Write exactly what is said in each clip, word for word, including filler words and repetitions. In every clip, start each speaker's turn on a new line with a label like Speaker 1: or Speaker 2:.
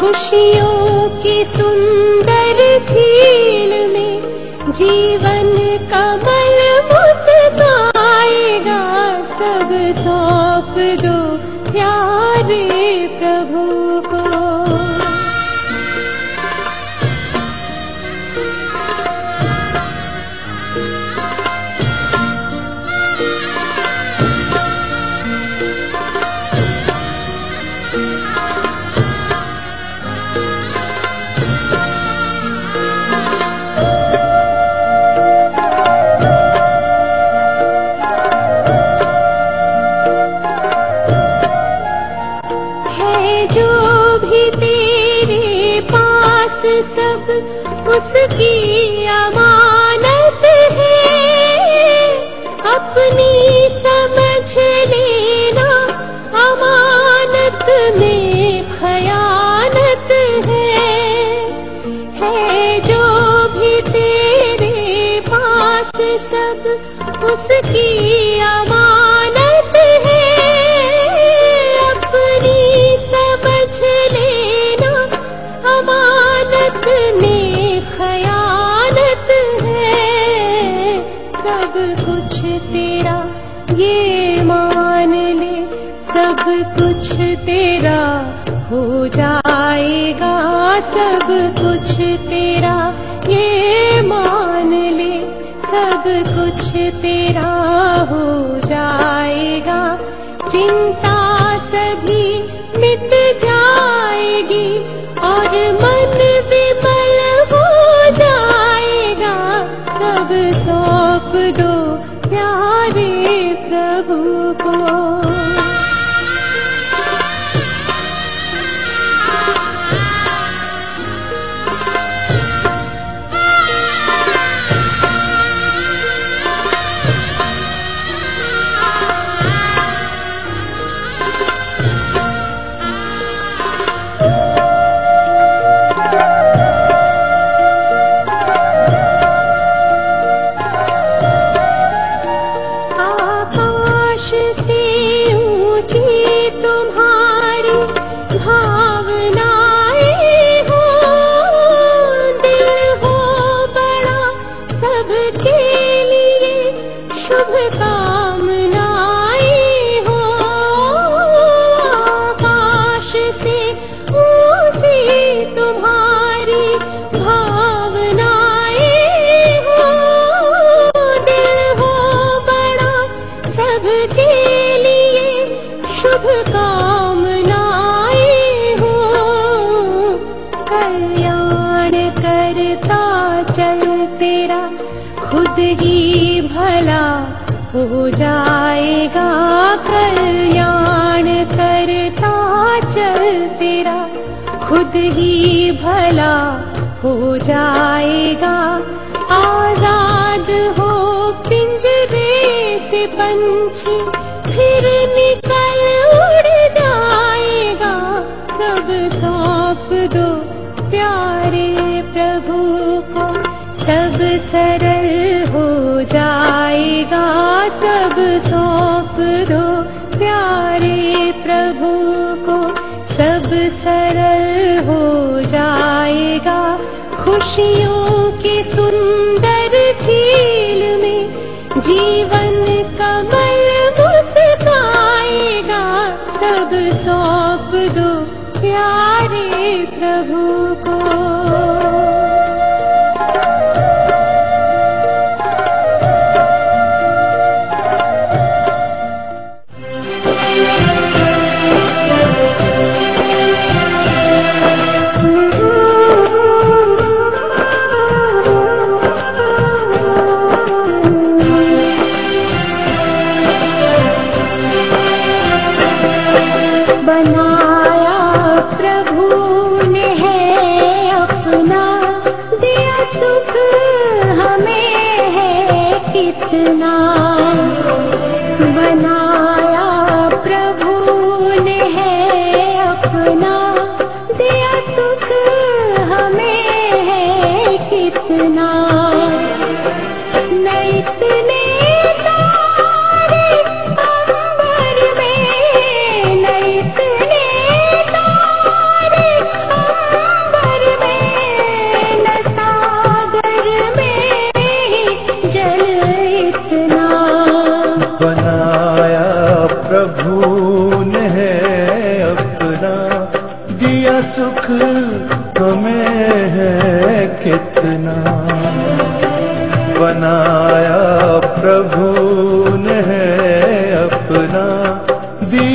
Speaker 1: खुशियों की सुंदर झील में जीवन कमल मुस्काएगा। सब सौंप दो प्यारे प्रभु को। सब उसकी अमानत है, अपनी समझ लेना अमानत में खयानत है। है जो भी तेरे पास सब उसकी अमानत है, अपनी समझ लेना अमानत में खयानत है। सब कुछ तेरा ये मान ले, सब कुछ तेरा हो जाएगा। सब कुछ तेरा ये मान ले, सब कुछ तेरा हो जाएगा। चिंता सभी मिट जाएगी और मन विमल हो जाएगा। सब सौंप दो प्यारे प्रभु को। खुद ही भला हो जाएगा। कल्याण करता चल तेरा खुद ही भला हो जाएगा। आजाद हो पिंजरे से पंछी फिर निकल उड़ जाएगा। सब सौंप दो प्यारे प्रभु को, सब सरल हो जाएगा। सब सौंप दो प्यारे प्रभु को, सब सरल हो जाएगा। खुशियों की सुंदर झील में जीवन कमल मुस्काएगा। सब सौंप दो प्यारे प्रभु को।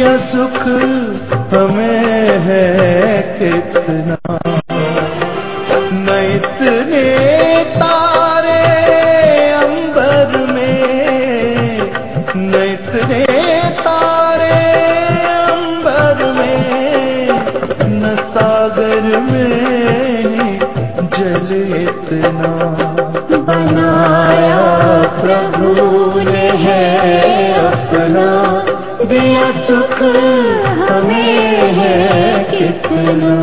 Speaker 2: दिया सुख हमें है कितना। न इतने तारे अंबर में, न इतने तारे अंबर में, न सागर में जल इतना।
Speaker 1: बनाया प्रभु ने है अपना, दिया सुख हमें है कितना।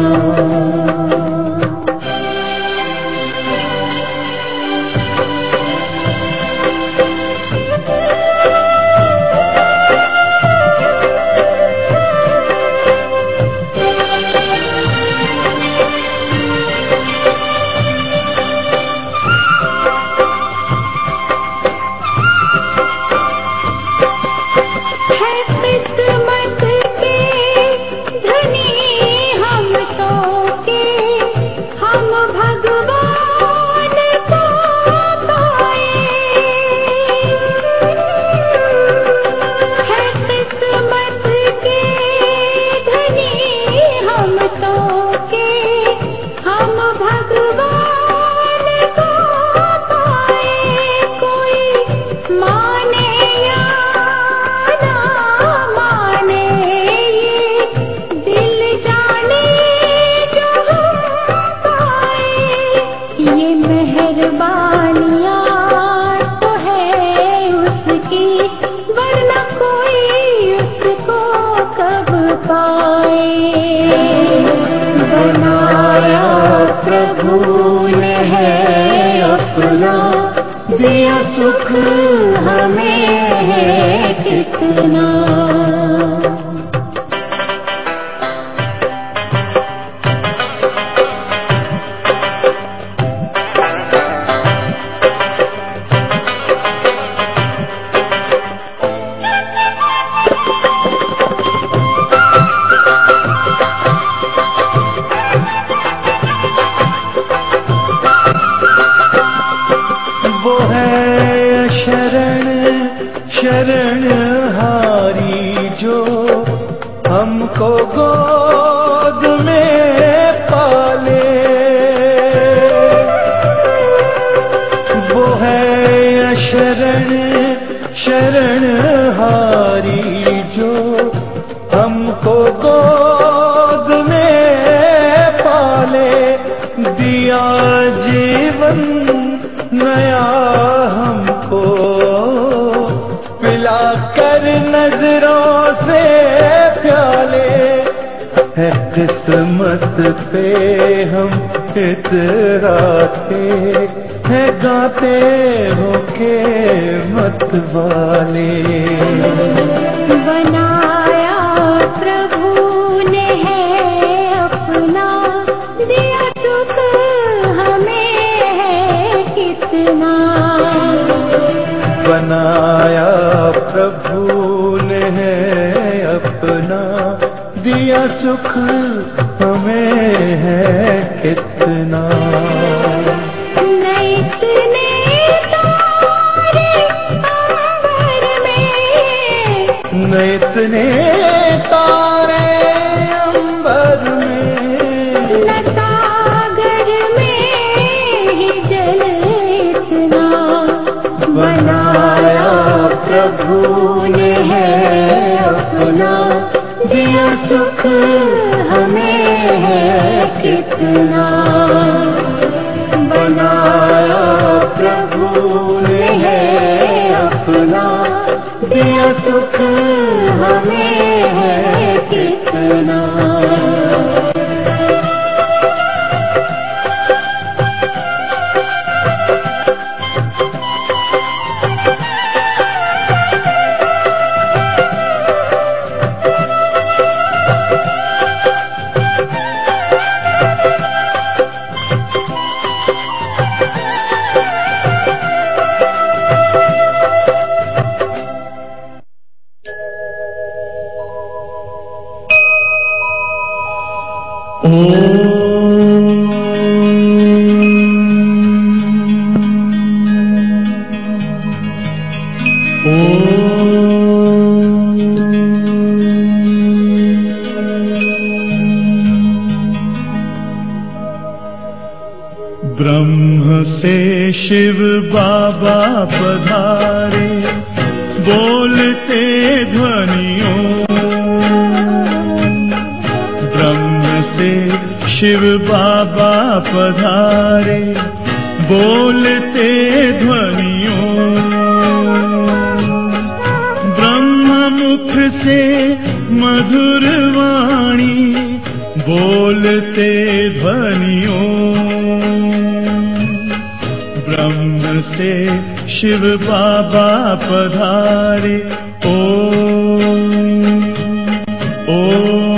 Speaker 1: दिया सुख हमें है कितना।
Speaker 2: शरण हारी जो हमको गोद में पाले, वो है शरण शरण हारी जो हमको गोद में पाले। दिया जीवन नया हमको, पिला कर नजरों से प्याले। है किस्मत पे हम इतराते, है गाते हो के मत वाले।
Speaker 1: बनाया प्रभु ने है अपना, दिया सुख हमें है कितना।
Speaker 2: बनाया प्रभु ने है अपना, दिया सुख हमें है कितना।
Speaker 1: न इतने तारे अंबर में,
Speaker 2: न इतने तारे अंबर में,
Speaker 1: न सागर में ही जल इतना। बनाया प्रभु ने है अपना, दिया सुख हमें है कितना। बनाया प्रभु ने है अपना, दिया सुख हमें है कितना।
Speaker 2: Om शिव बाबा पधारे, बोलते ध्वनियों। ब्रह्म से शिव बाबा पधारे, बोलते ध्वनियों। ब्रह्म मुख से मधुर वाणी, बोलते ध्वनियों। ब्रह्म से शिव बाबा पधारे, ओम ओम।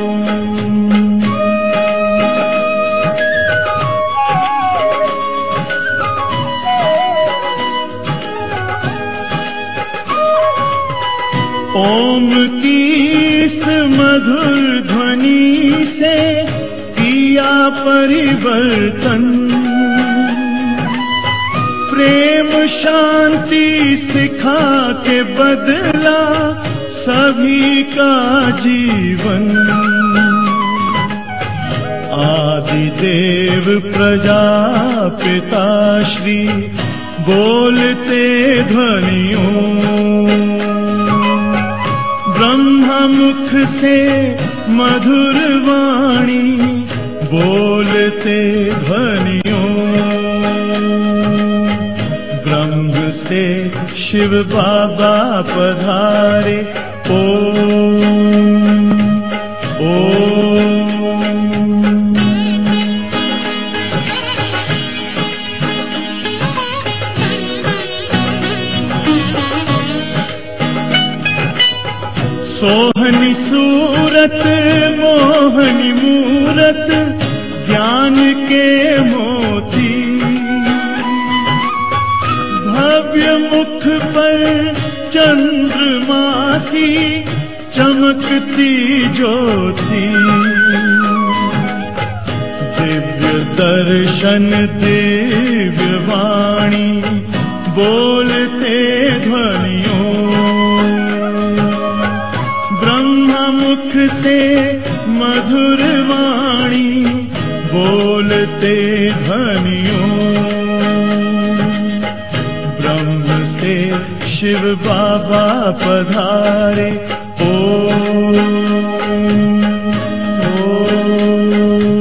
Speaker 2: ओम की इस मधुर ध्वनि से किया परिवर्तन, प्रेम शांति सिखा के बदला सभी का जीवन। आदिदेव प्रजापिता श्री बोलते ध्वनियों। ब्रह्म मुख से मधुर वाणी, बोलते ध्वनियों। ब्रह्म से शिव बाबा पधारे, ओम ओम। सोहनी सूरत मोहनी मूरत, ज्ञान के मोती। भव्य मुख पर चंद्रमा सी चमकती ज्योति। दिव्य दर्शन दिव्य वाणी, बोलते ध्वनियों। मुख से मधुर वाणी, बोलते ध्वनियों। ब्रह्म से शिव बाबा पधारे, ओम ओम।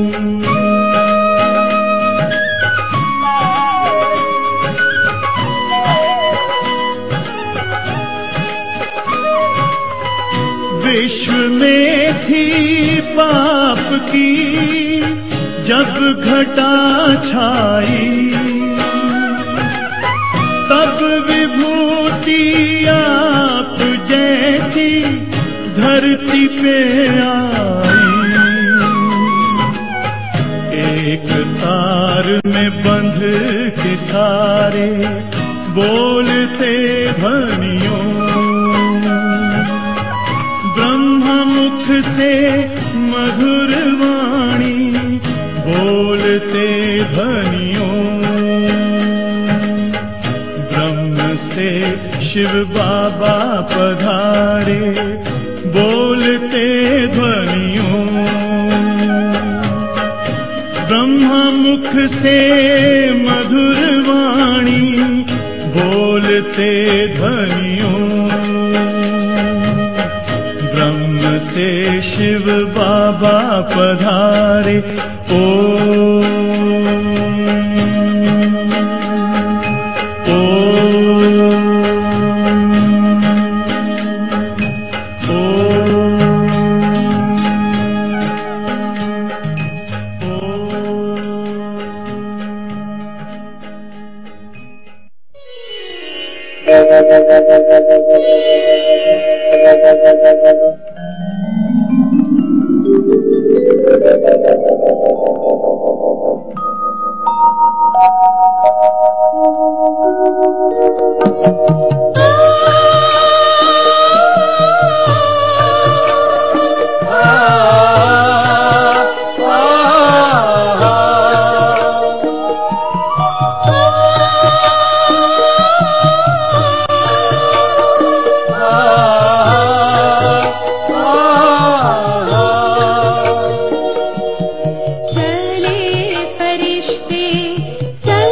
Speaker 2: विश्व में थी पाप की जब घटा छाई, तब विभूति आप जैसी धरती पे आई। एक तार में बंध के सारे, बोलते ध्वनियों। मुख से मधुर वाणी, बोलते ध्वनियों। ब्रह्म से शिव बाबा पधारे, बोलते ध्वनियों। ब्रह्म मुख से मधुर वाणी, बोलते ध्वनियों। से शिव बाबा पधारे, ओम ओम ओम।
Speaker 1: चले फरिश्ते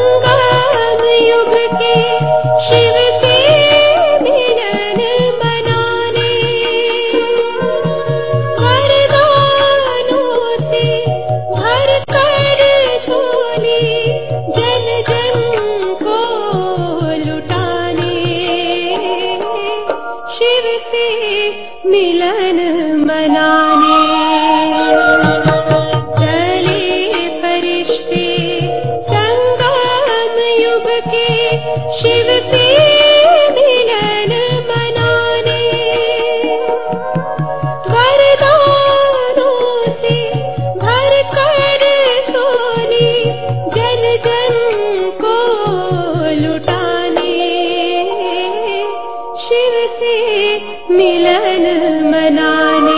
Speaker 1: से मिलन मनाने। चले फरिश्ते संगम युग के शिव से मिलन मनाने। वरदानों से भर कर झोली जन जन को लुटाने। शिव से मिलन मनाने।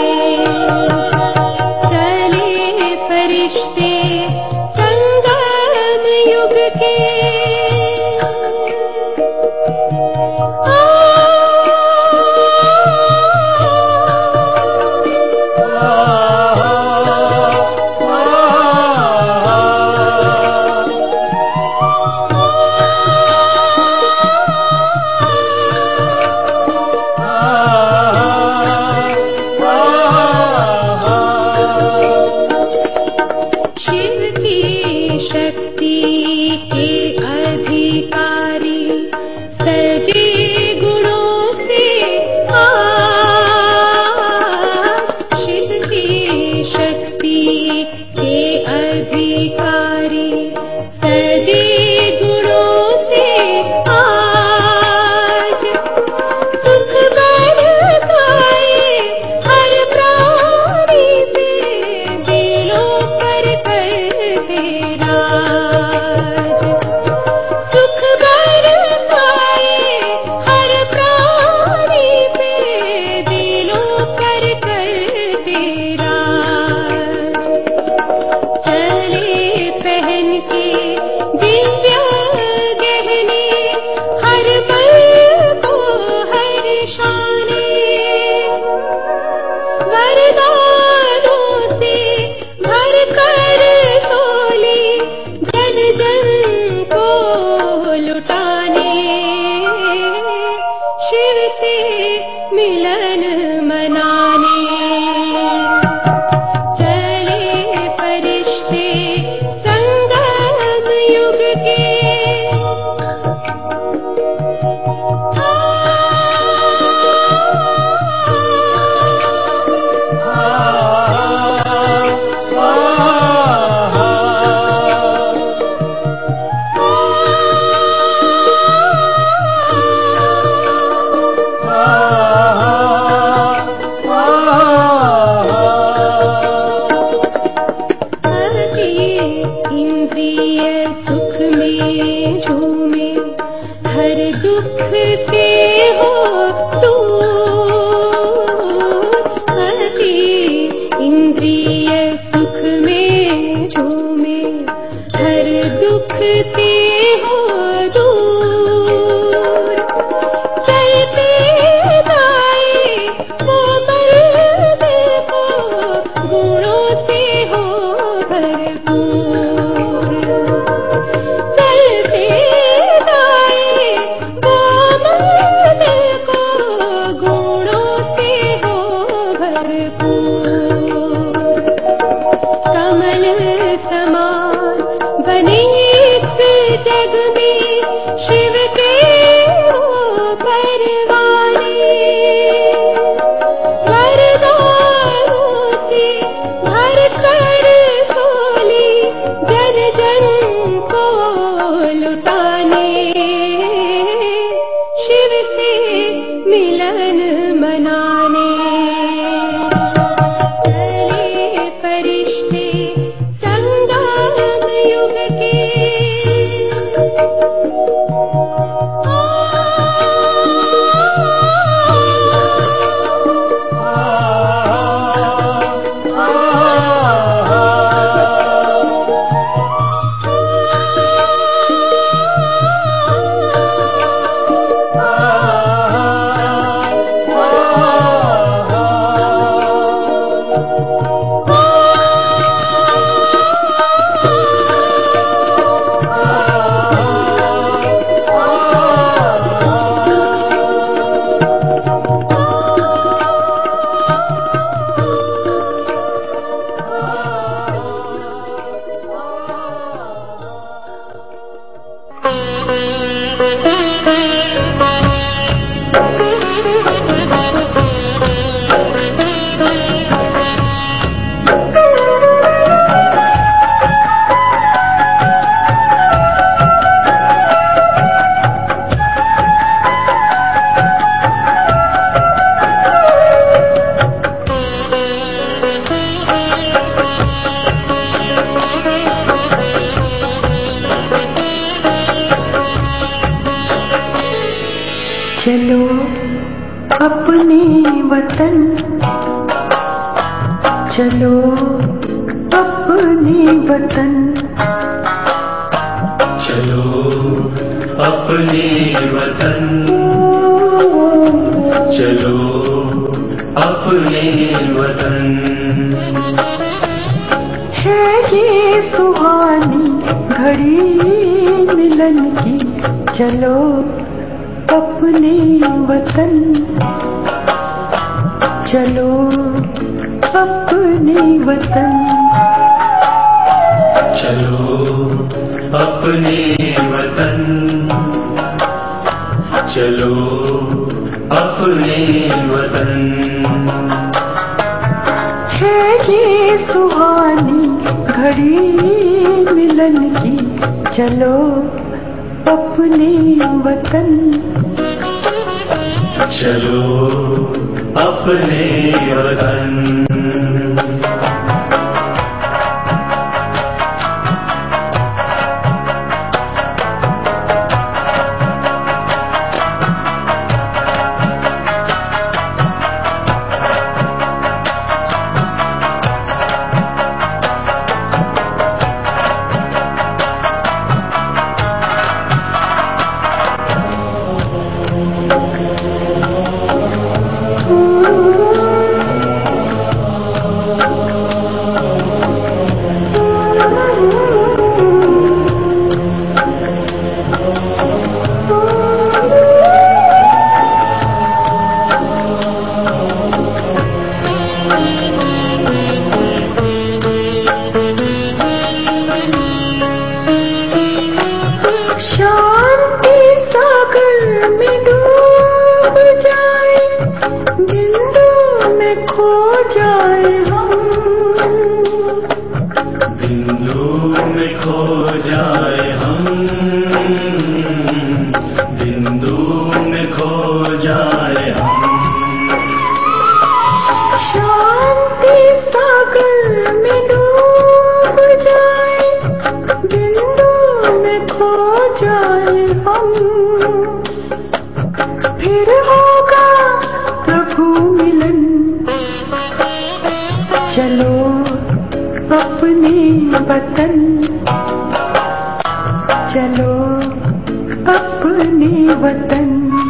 Speaker 1: चले फरिश्ते संगम युग के।
Speaker 3: अपने वतन, चलो अपने वतन,
Speaker 2: चलो अपने वतन, चलो अपने वतन।
Speaker 3: है ये सुहानी घड़ी मिलन की, चलो अपने वतन, चलो अपने वतन,
Speaker 2: चलो अपने वतन, चलो अपने वतन।
Speaker 3: है ये सुहानी घड़ी मिलन की, चलो अपने वतन,
Speaker 2: चलो अपने वतन।
Speaker 3: चलो अपने वतन, चलो अपने वतन,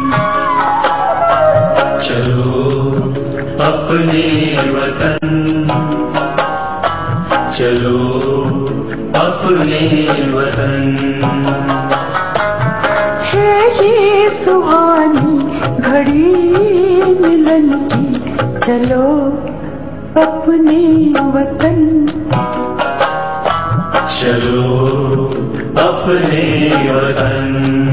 Speaker 2: चलो अपने वतन, चलो अपने वतन।
Speaker 3: है ये सुहानी घड़ी मिलन की, चलो अपने वतन,
Speaker 2: चलो अपने वतन।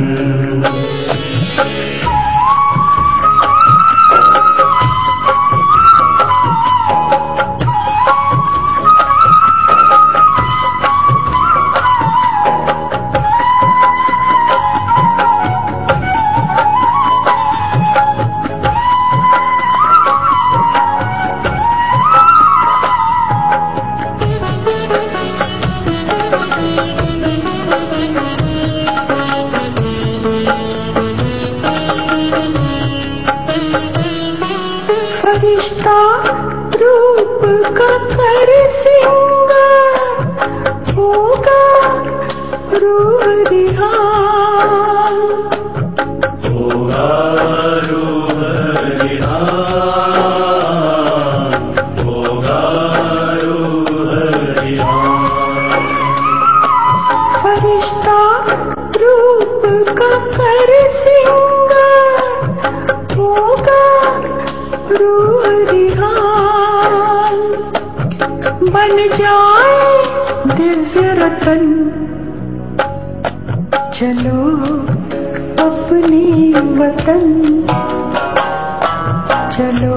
Speaker 3: फरिश्ता रूप का कर सिंगार, होगा रूह रिहान,
Speaker 2: होगा रूह रिहान, होगा रूह रिहान।
Speaker 3: फरिश्ता रूप का कर सिंगार, होगा रूह रिहान, बन जाए दिव्य रतन, चलो अपने वतन, चलो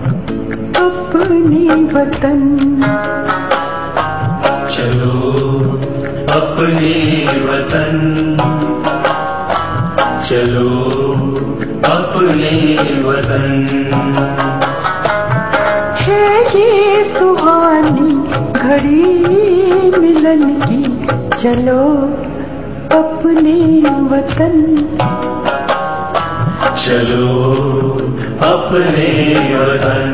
Speaker 3: अपने वतन,
Speaker 2: चलो अपने वतन, चलो अपने वतन।
Speaker 3: है ये सुहानी घड़ी मिलन की, चलो अपने वतन,
Speaker 2: चलो अपने वतन।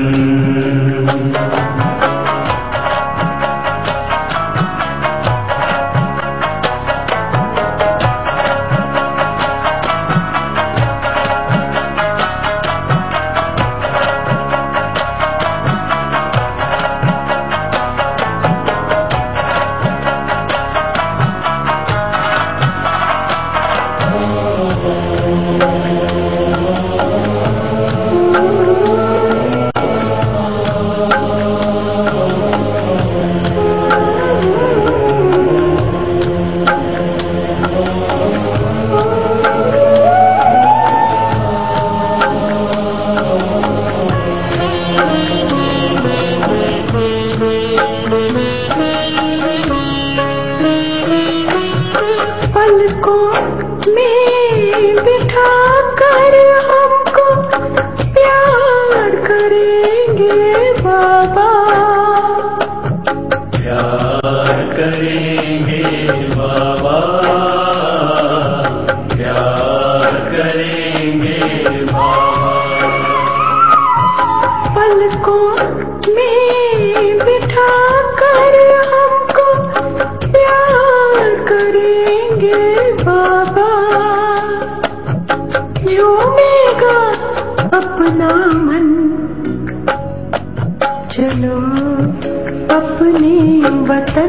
Speaker 3: चलो अपने वतन,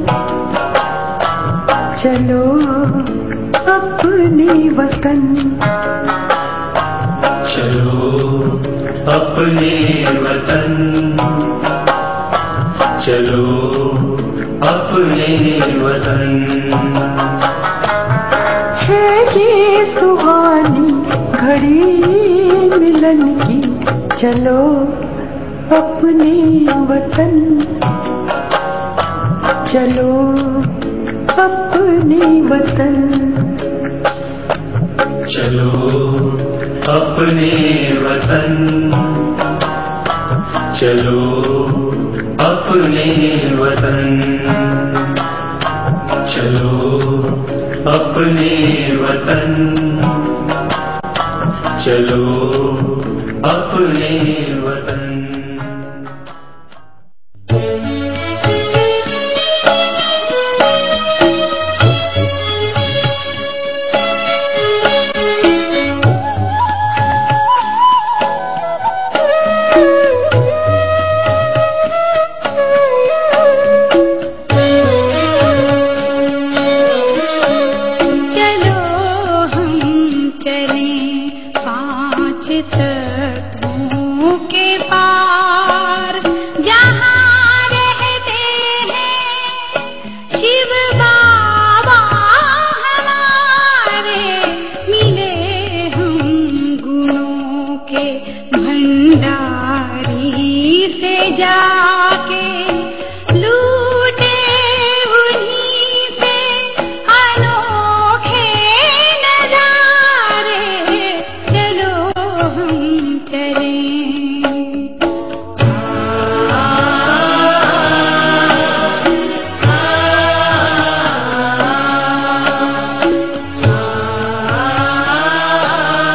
Speaker 3: चलो अपने वतन,
Speaker 2: चलो अपने वतन, चलो अपने वतन।
Speaker 3: है ये सुहानी घड़ी मिलन की, चलो अपने वतन, चलो अपने वतन,
Speaker 2: चलो अपने वतन, चलो अपने वतन, चलो अपने वतन, चलो अपने वतन।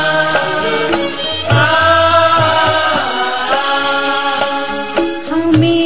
Speaker 1: हमें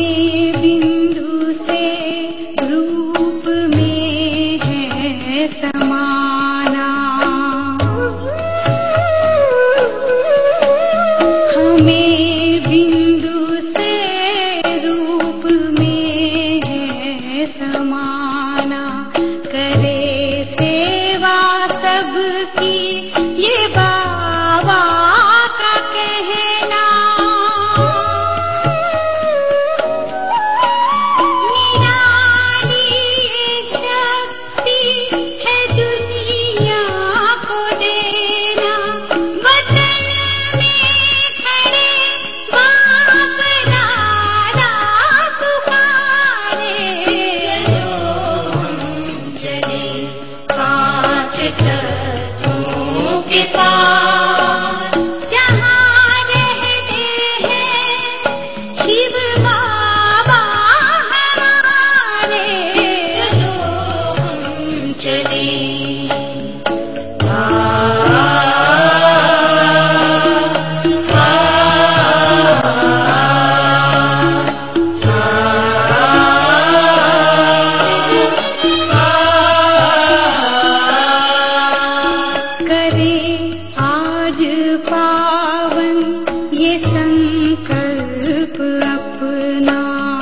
Speaker 1: संकल्प अपना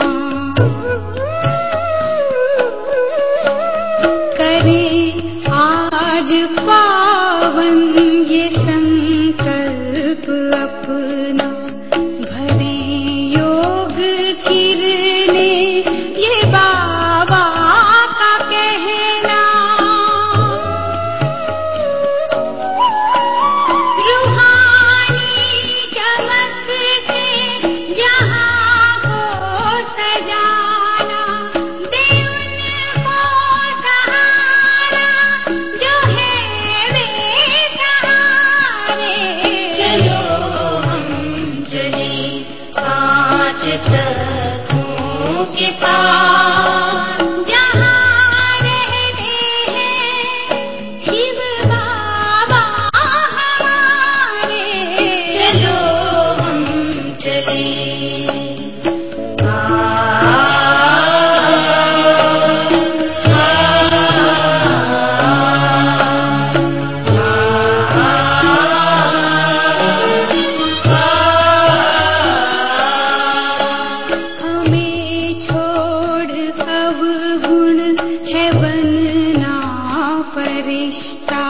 Speaker 1: करें आज पावन ये संकल्प अपना। भरे योग किरणें ये बाबा का कहना। रूहानी चमक से जहां को सजाना, दे उनको सहारा जो है बेसहारे। चलो हम चले पांच तत्वों के पार, जहां रहते हैं शिव बाबा हमारे। चलो हम चले हमें छोड़ अवगुण है बनना फरिश्ता।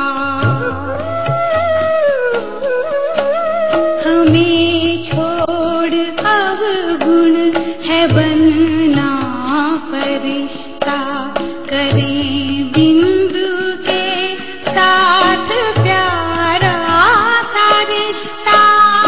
Speaker 1: हमें छोड़ अवगुण है बनना फरिश्ता। करें बिंदु के साथ प्यारा सा रिश्ता।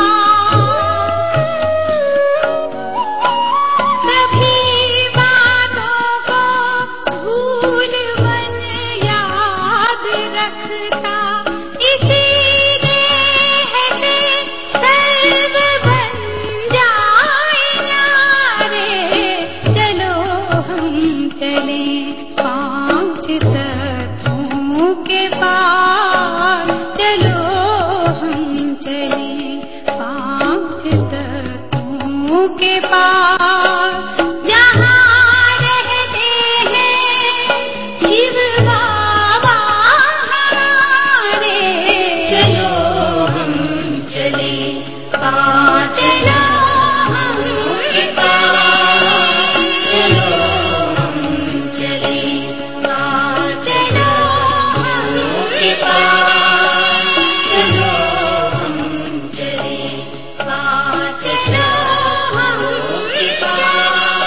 Speaker 1: सभी बातों को भूल मन याद रखता, इसीलिए है सर्व बन जाए न्यारे। चलो हम चले पांच तत्वों के पार। चलो हम चले पांच तत्वों के पार, जहां रहते हैं शिव बाबा हमारे। चलो हम चले पांच चलो हम के पार। चलो हम चले पांच चलो हम के पार। चलो हम चले पांच चलो हम के पार।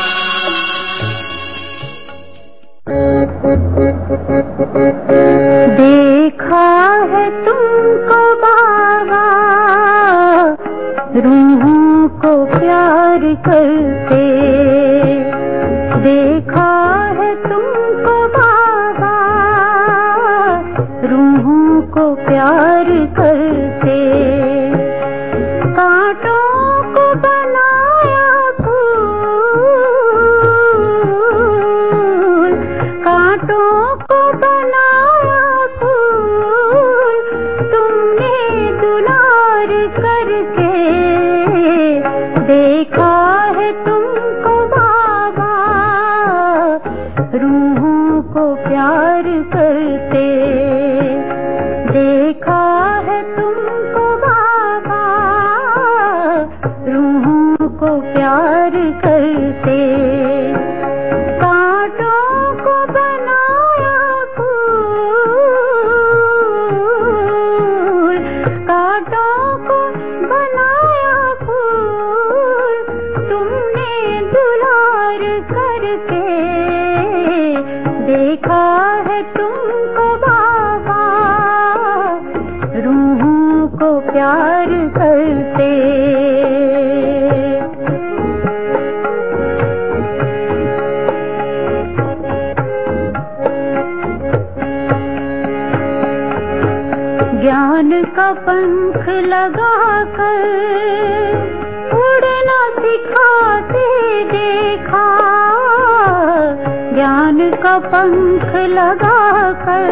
Speaker 3: देखा है तुमको बाबा रूहों को प्यार करते। देखा है तुमको बाबा रूहों को प्यार करते। कांटों को बनाया फूल, कांटों को बनाया फूल, तुमने दुलार करके। देखा है तुमको बाबा रूहों को प्यार करते। देखा है तुमको बाबा रूहों को प्यार करते। कांटों को बनाया फूल, कांटों को बनाया फूल, तुमने दुलार करके। देखा है तुमको बाबा रूहों को प्यार करते। ज्ञान का पंख लगाकर उड़ना सिखाते देखा। ज्ञान का पंख लगाकर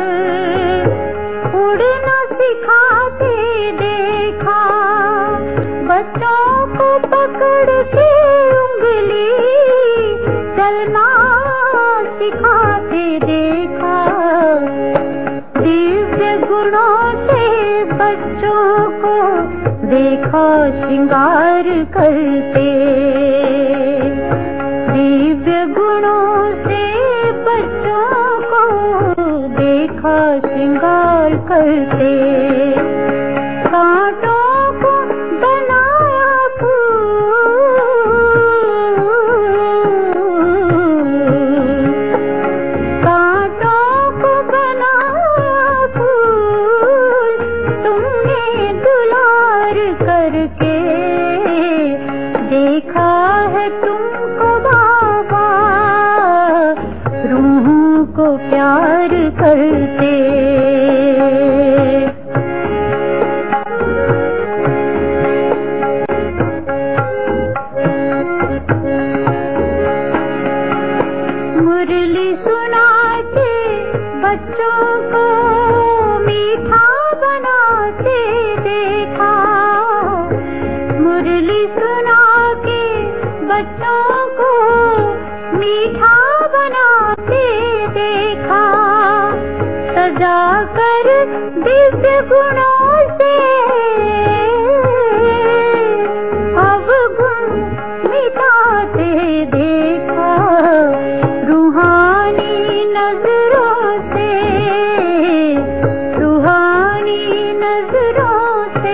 Speaker 3: उड़ना सिखाते देखा। बच्चों को पकड़ के उंगली चलना सिखाते देखा। दिव्य गुणों से बच्चों को देखा देखा श्रृंगार करते, दिव्य गुणों से बच्चों को देखा श्रृंगार करते, कांटों को बनाया फूल, कांटों को बनाया फूल, तुमने दुलार करके देखा है तुमको बाबा, रूहों को प्यार करते। मुरली सुनाते बच्चों को मीठा बनाते देखा, मुरली सुना के बच्चों को मीठा बनाते देखा, सजा कर दिव्य गुणों से अवगुण मिटाते देखा, रूहानी नजरों से, रूहानी नजरों से,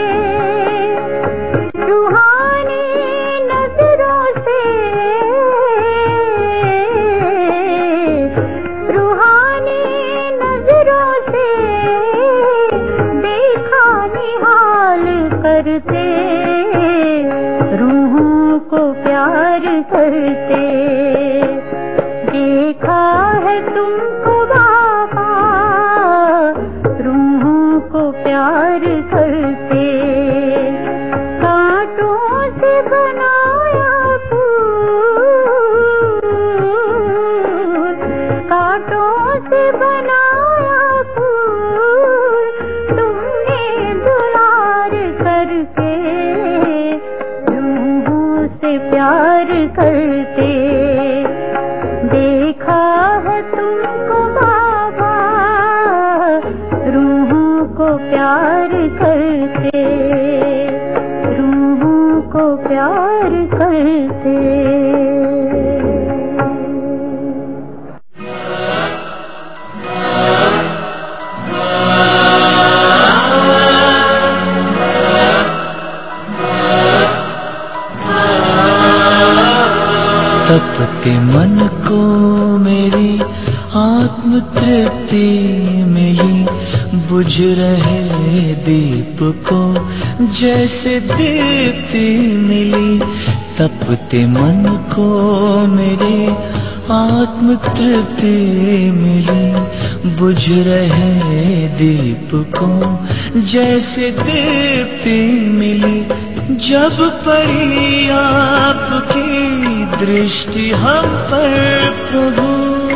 Speaker 3: रूहानी नजरों से, रूहानी नजरों से देखा निहाल करते, रूहों को प्यार करते, देखा है तुमको बाबा, रूहों को प्यार करते, कांटों से बनाया फूल, कांटों से बनाया फूल, तुमने दुलार करके रूहों से प्यार करते, देखा है तुमको बाबा, रूहों को प्यार करते, रूहों को प्यार करते।
Speaker 4: तपते मन को मेरी आत्म तृप्ति मिली, बुझ रहे दीप को जैसे दीप्ति मिली, तपते मन को मेरी आत्म तृप्ति मिली, बुझ रहे दीप को जैसे दीप्ति मिली, जब पड़ी आपकी दृष्टि हम पर प्रभु,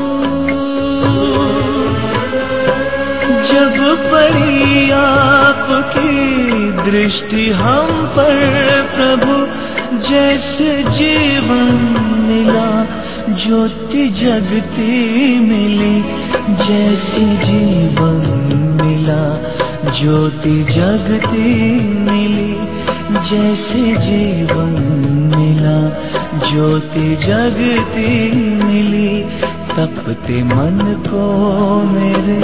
Speaker 4: जब पड़ी आपकी दृष्टि हम पर प्रभु, जैसे जीवन मिला ज्योति जगती मिली, जैसे जीवन मिला ज्योति जगती मिली, जैसे जीवन मिला ज्योति जगती मिली, तपते मन को मेरे।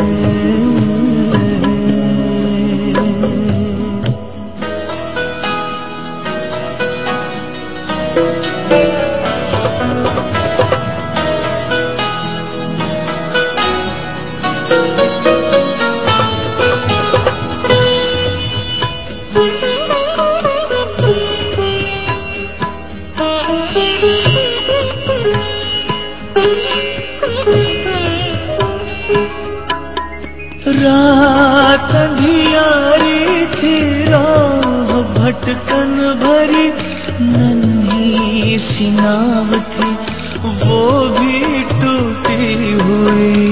Speaker 4: रात अंधियारी थी, राह भटकन भरी, नन्ही सी नाव थी वो भी टूटी हुई,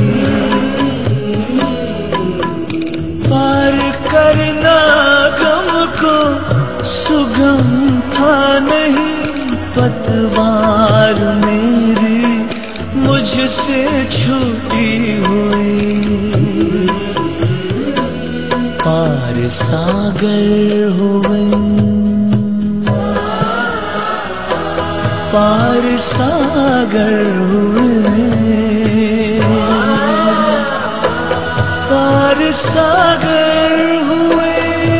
Speaker 4: पार करना गम को सुगम था नहीं, पतवार मेरी मुझसे छूटी हुई, पार सागर हुए पार सागर हुए, पार सागर हुए,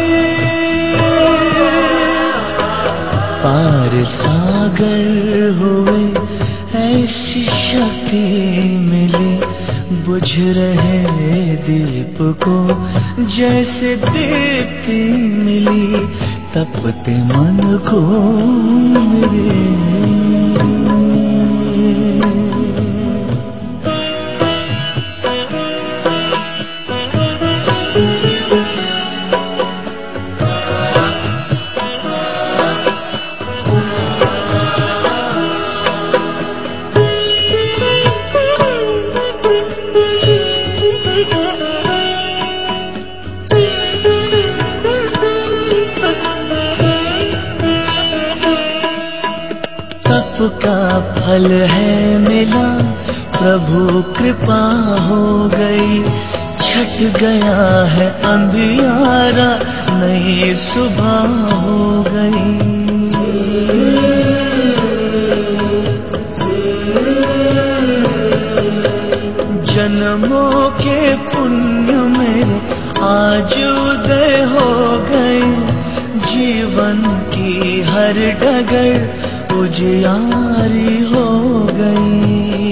Speaker 4: पार सागर हुए। ऐसी शक्ति मिली बुझ रहे दीप को, जैसे दीप्ति मिली तपते मन को मेरे। का फल है मिला, प्रभु कृपा हो गई, छट गया है अंधियारा, नई सुबह हो गई। जन्मों के पुण्य मेरे आज उदय हो गए, जीवन की हर डगर उजियारी हो गई।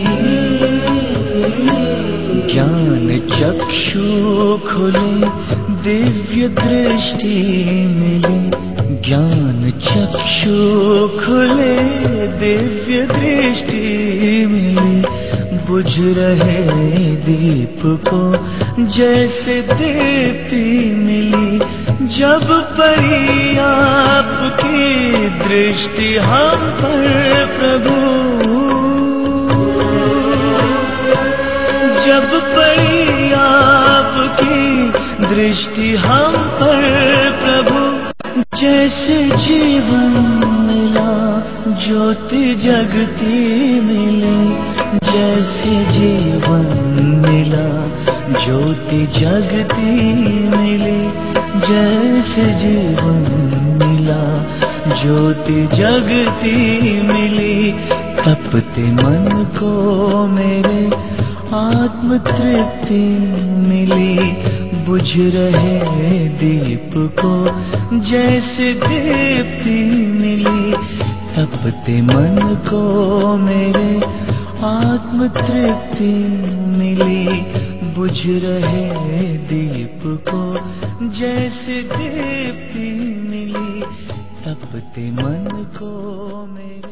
Speaker 4: ज्ञान चक्षु खुले, दिव्य दृष्टि मिली, ज्ञान चक्षु खुले, दिव्य दृष्टि मिली। बुझ रहे दीप को जैसे दीप्ति मिली, जब पड़ी आपकी दृष्टि हम पर प्रभु, जब पड़ी आपकी दृष्टि हम पर प्रभु, जैसे जीवन मिला ज्योति जगती मिली, जैसे जीवन मिला ज्योति जगती मिली, जैसे जीवन मिला ज्योति जगती मिली। तपते मन को मेरे आत्म तृप्ति मिली, बुझ रहे दीप को जैसे दीप्ति मिली। तपते मन को मेरे आत्म तृप्ति मिली, बुझ रहे दीप को जैसे दीप्ति मिली। तपते मन को मेरे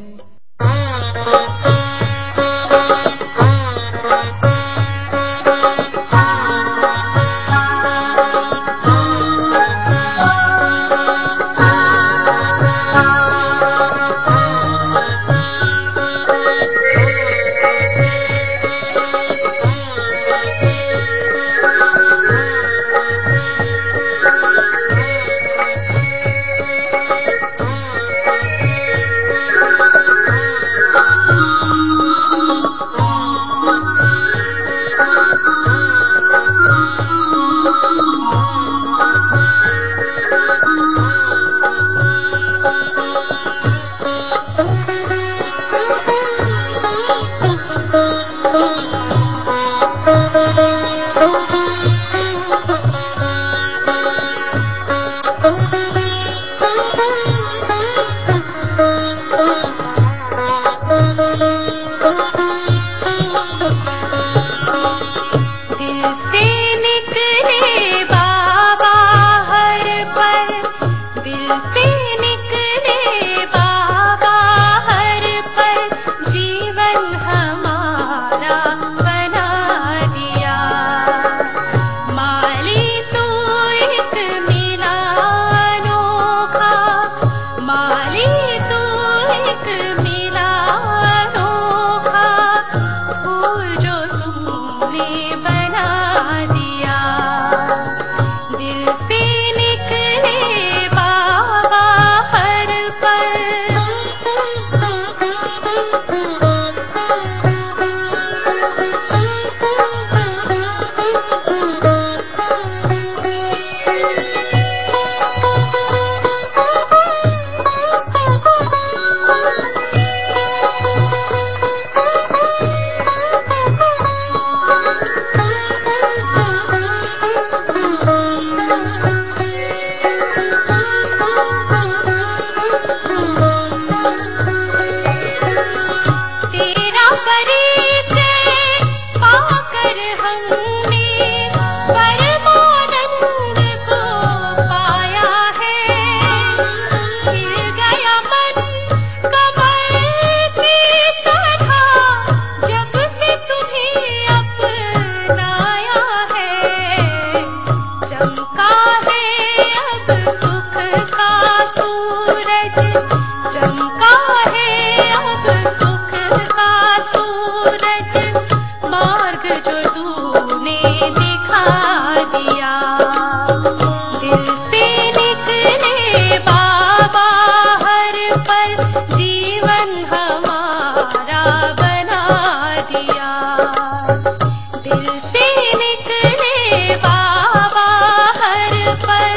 Speaker 1: जीवन हमारा बना दिया। दिल से निकले बाबा हर पल,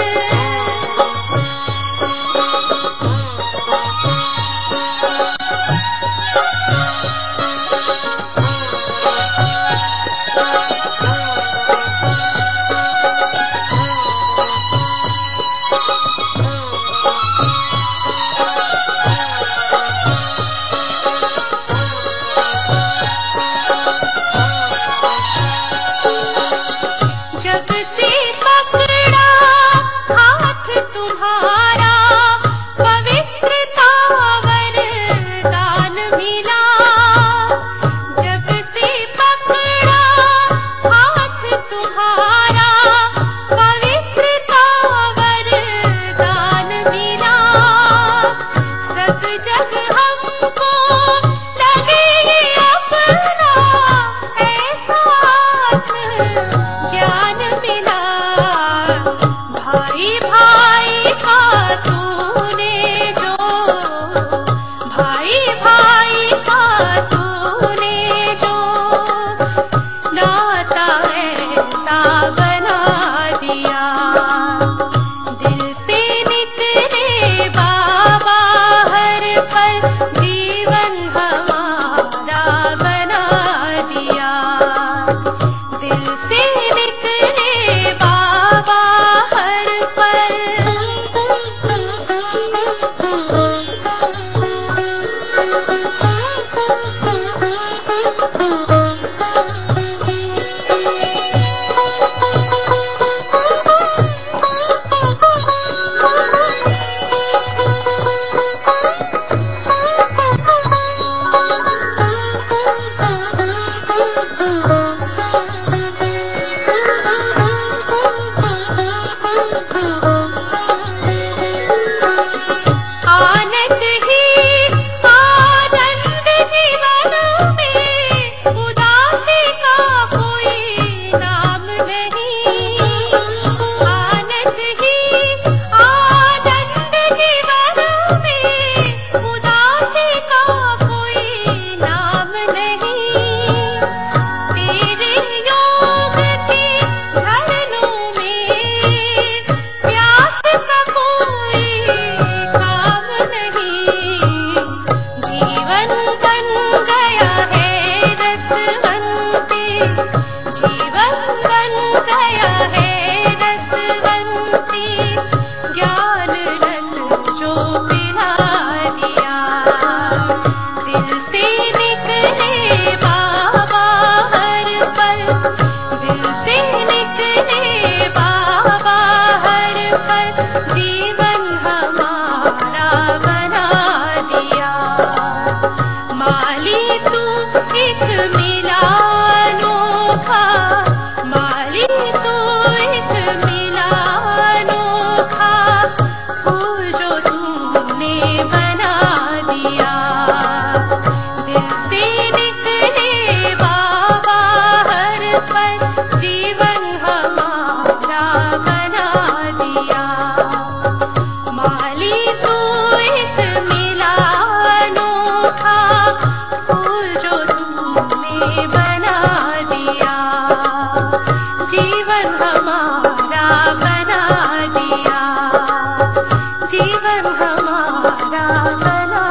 Speaker 1: जब से पकड़ा हाथ तुम्हारा पवित्रता वरदान मिला। जब से पकड़ा हाथ तुम्हारा पवित्रता वरदान मिला। सब जग हमको लगे अपना, ऐसा ज्ञान मिला। भाई भाई का तूने जो, भाई भाई का तूने जो नाता ऐसा बना दिया। दिल से निकले बाबा हर पल, जीवन हमारा बना दिया। दिल से निकले बाबा हर पल। आनंद ही आनंद जीवन में, उदासी का कोई नाम नहीं। आनंद ही आनंद जीवन में, उदासी का कोई नाम नहीं। तेरे योग के झरनों में प्यास का कोई काम नहीं। जीवन बन गया है रसवंती, जीवन बन गया है रसवंती। ज्ञान रस जो पिला दिया। दिल से निकले बाबा हर पल, दिल से निकले बाबा हर पल। जीवन हमारा बना दिया। माली तू एक मिला अनोखा, माली तू एक मिला अनोखा। फूल जो तूने बना दिया। दिल से निकले बाबा हर पल, जीवन हमारा बना दिया। माली तू एक मिला अनोखा, फूल जो तूने बना दिया। जीवन हमारा बना दिया। जीवन हमारा बना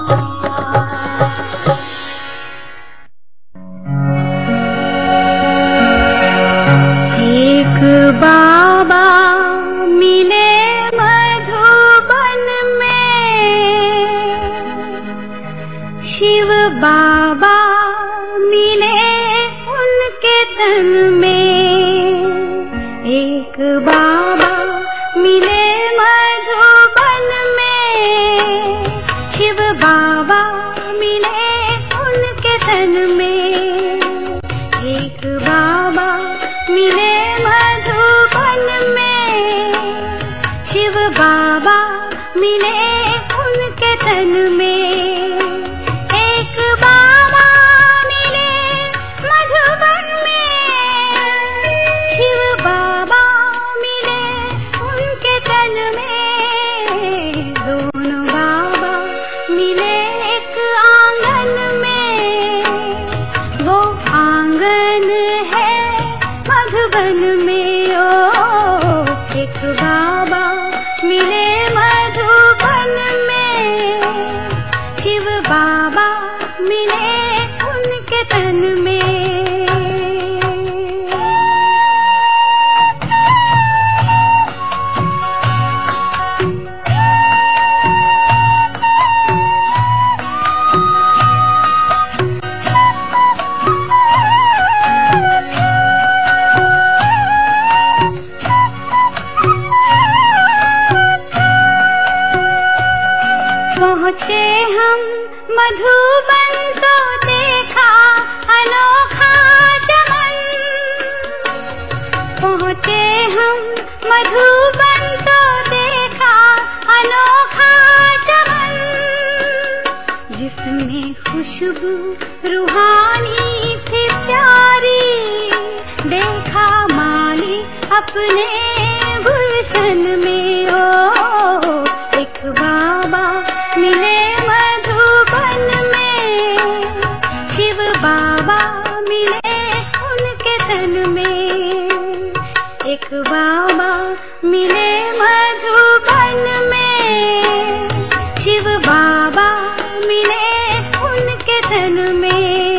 Speaker 1: दिया।
Speaker 3: एक बाबा मिले मधुबन में, शिव बाबा मिले उनके तन में। एक बाबा मिले मधुबन में, शिव बाबा मिले उनके तन में। एक बाबा मिले मधुबन में, शिव बाबा मिले उनके तन में। एक बाबा मिले मधुबन में, शिव बाबा मिले उनके तन में। दोनों बाबा मिले बाबा मिले उनके तन में। पहुँचे हम मधुबन तो देखा अनोखा चमन। पहुँचे हम मधुबन तो देखा अनोखा चमन, जिसमें खुशबू रूहानी थी प्यारी। देखा माली अपने गुलशन में, ओ एक बाबा मिले मधुबन में। शिव बाबा मिले उनके तन में। एक बाबा मिले मधुबन में। शिव बाबा मिले उनके तन में।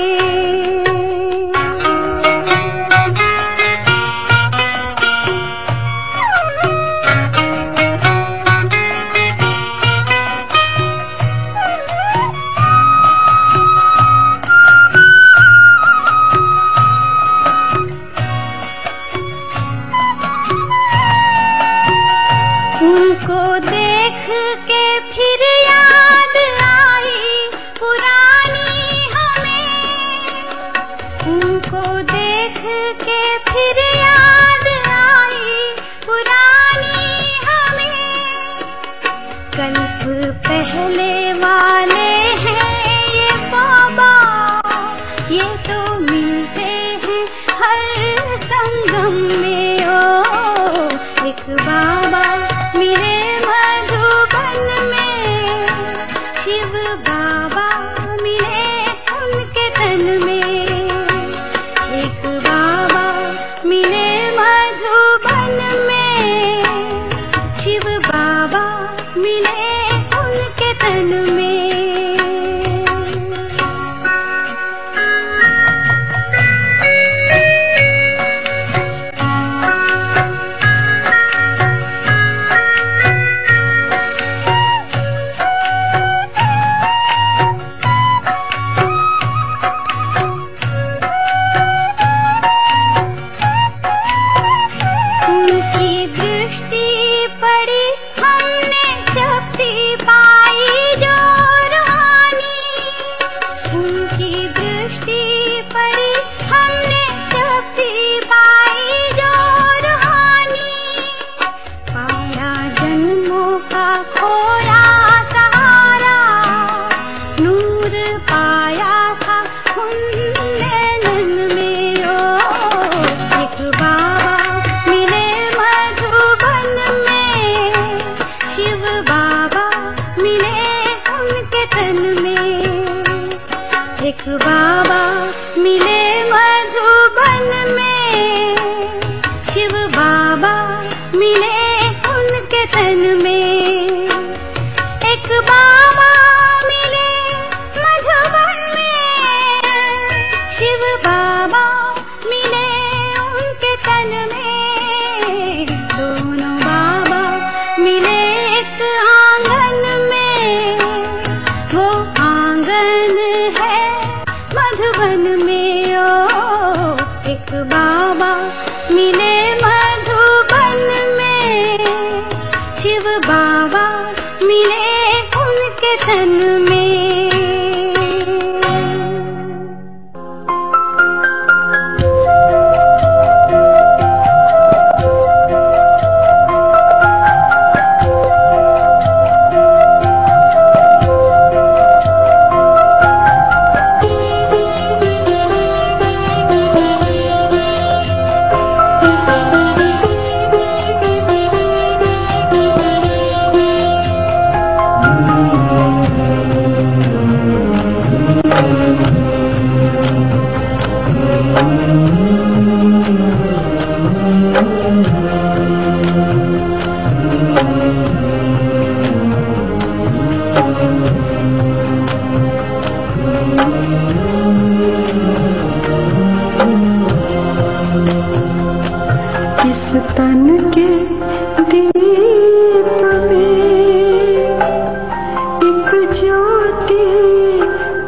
Speaker 3: उनको देख के फिर याद आई पुरानी हमें। उनको देख के फिर याद आई पुरानी हमें। कल्प पहले वाले हैं ये बाबा, ये तो मिलते हैं हर संगम में। ओ एक बाबा मिले मधुबन में। शिव बाबा मिले उनके तन में। एक बाबा मिले मधुबन में। शिव बाबा मिले उनके तन में। उनकी दृष्टि पड़ी हमने शक्ति पाई जो रूहानी। उनकी दृष्टि पड़ी हमने शक्ति पाई जो रूहानी। पाया जन्मों का खोया सहारा, नूर पाया था उनने नैनन में। ओ एक बाबा मिले मधुबन में। शिव बाबा मिले उनके तन में। एक बाबा मिले मधुबन में। शिव बाबा मिले उनके तन में। एक बाबा मिले मधुबन में। शिव बाबा मिले उनके तन में। दोनों बाबा मिले एक आंगन में। वो आंगन है मधुबन में। ओ एक बाबा मिले मधुबन में। शिव बाबा मिले उनके तन में।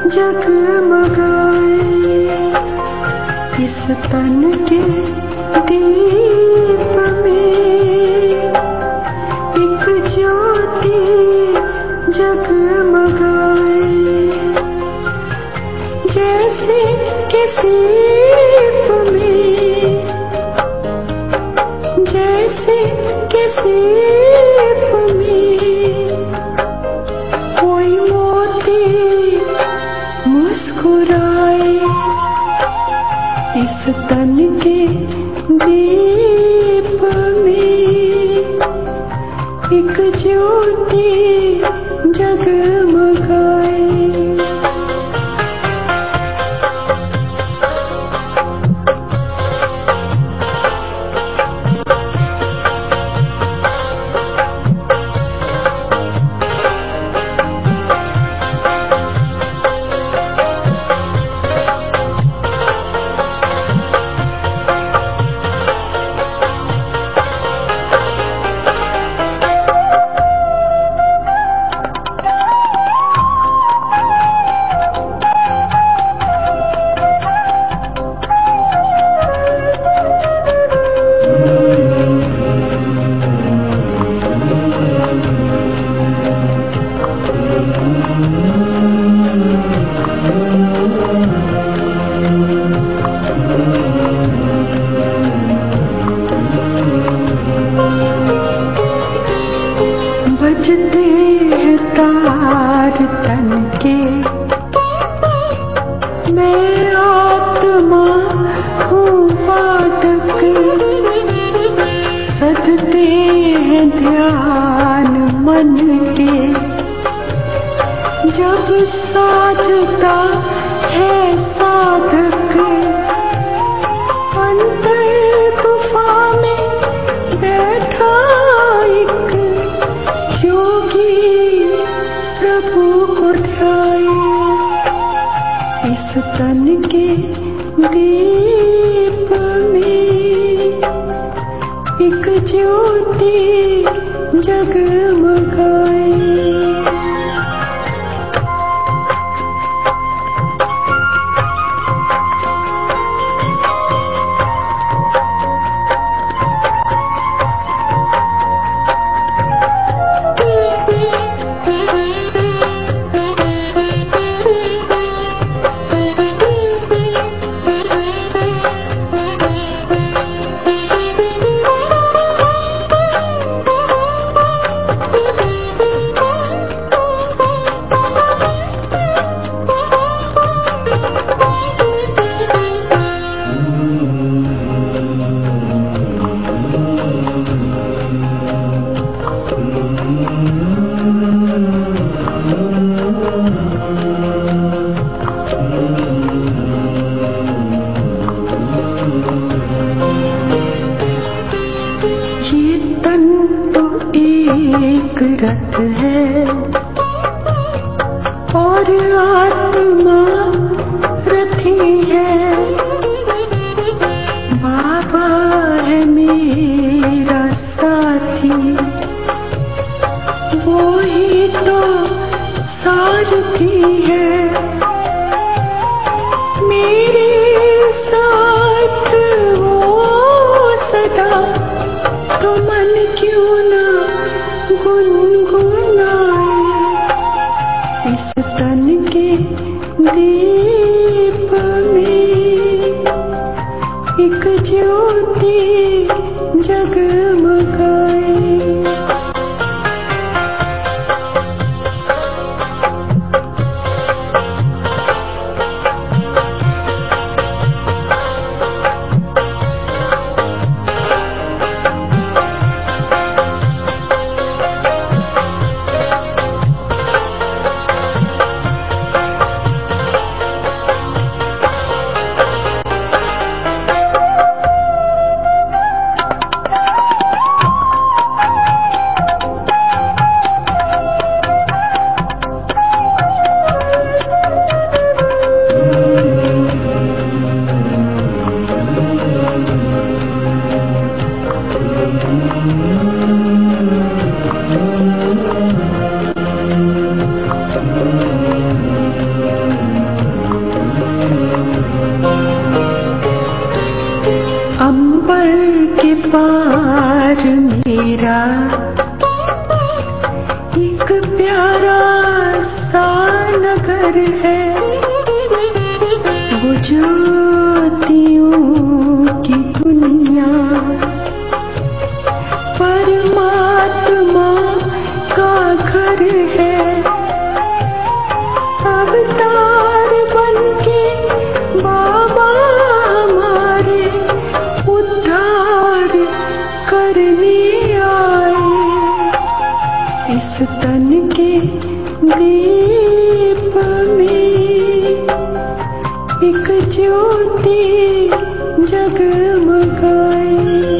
Speaker 3: जगमगाए इस तन के दीप में एक ज्योति जगमगाए जैसे किसी में जैसे किसी में कोई मोती मुस्कुराए इस तन के दीप में एक ज्योति जगमगाए बजते हैं तार तन के मैं आत्मा हूँ वादक सधते हैं ध्यान मन के जब साधता है साधक अंतर गुफा में बैठा एक योगी प्रभु को ध्याए इस तन के दीप में एक ज्योति जगमगाए एक रथ है और आत्मा रथी है बाबा है मेरा साथी वो ही तो सारथी है मेरे साथ वो सदा तो मन क्यों ना गुनगुनाए इस तन के दीप में एक ज्योति जगमगाए नगर है, वो ज्योतियों की दुनिया, परमात्मा का घर है। अवतार बनके बाबा हमारे उद्धार करने आए। इस तन के दीप में एक ज्योति जगमगाए।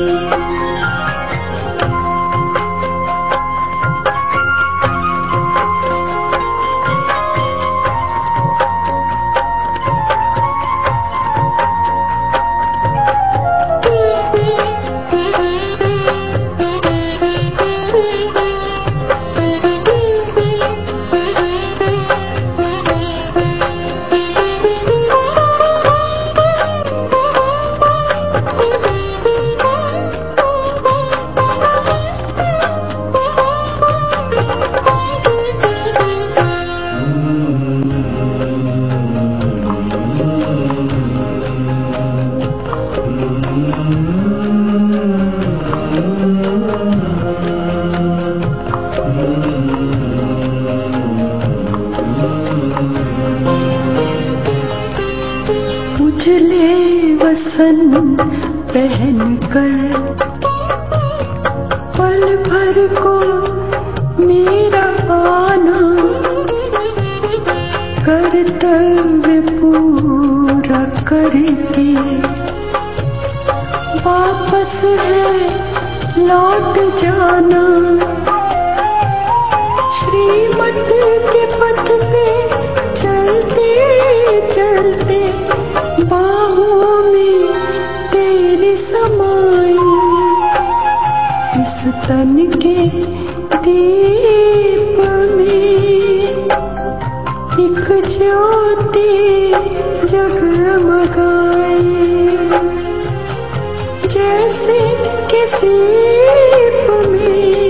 Speaker 3: उजले वसन पहन कर पल भर को मेरा आना, कर्तव्य पूरा करके वापस है लौट जाना। श्रीमत के पथ पे चलते चलते बाहों में तेरे समाई। इस तन के दीप में एक ज्योति जगमगाए। जैसे किसी में,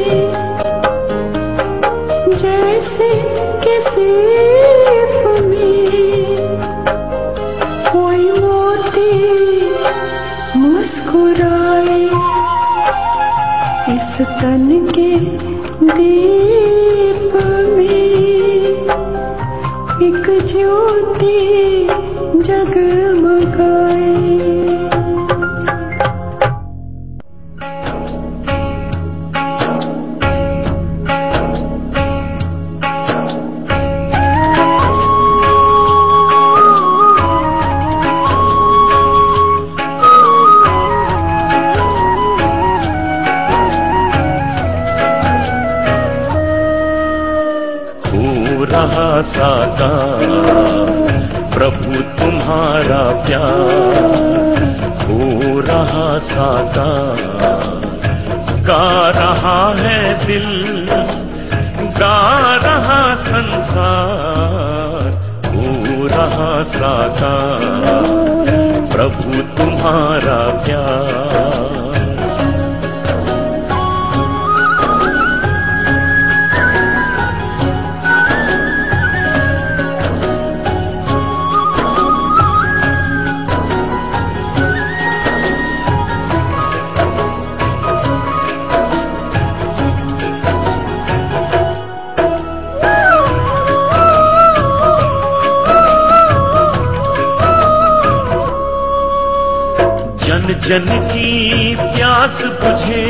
Speaker 3: जैसे किसी में कोई मोती मुस्कुराए। इस तन के दीप में एक ज्योति जगमगाए।
Speaker 4: रहा साकार प्रभु तुम्हारा प्यार, हो रहा साकार, गा रहा है दिल, गा रहा संसार, हो रहा साकार प्रभु तुम्हारा प्यार। जन जन की प्यास बुझे,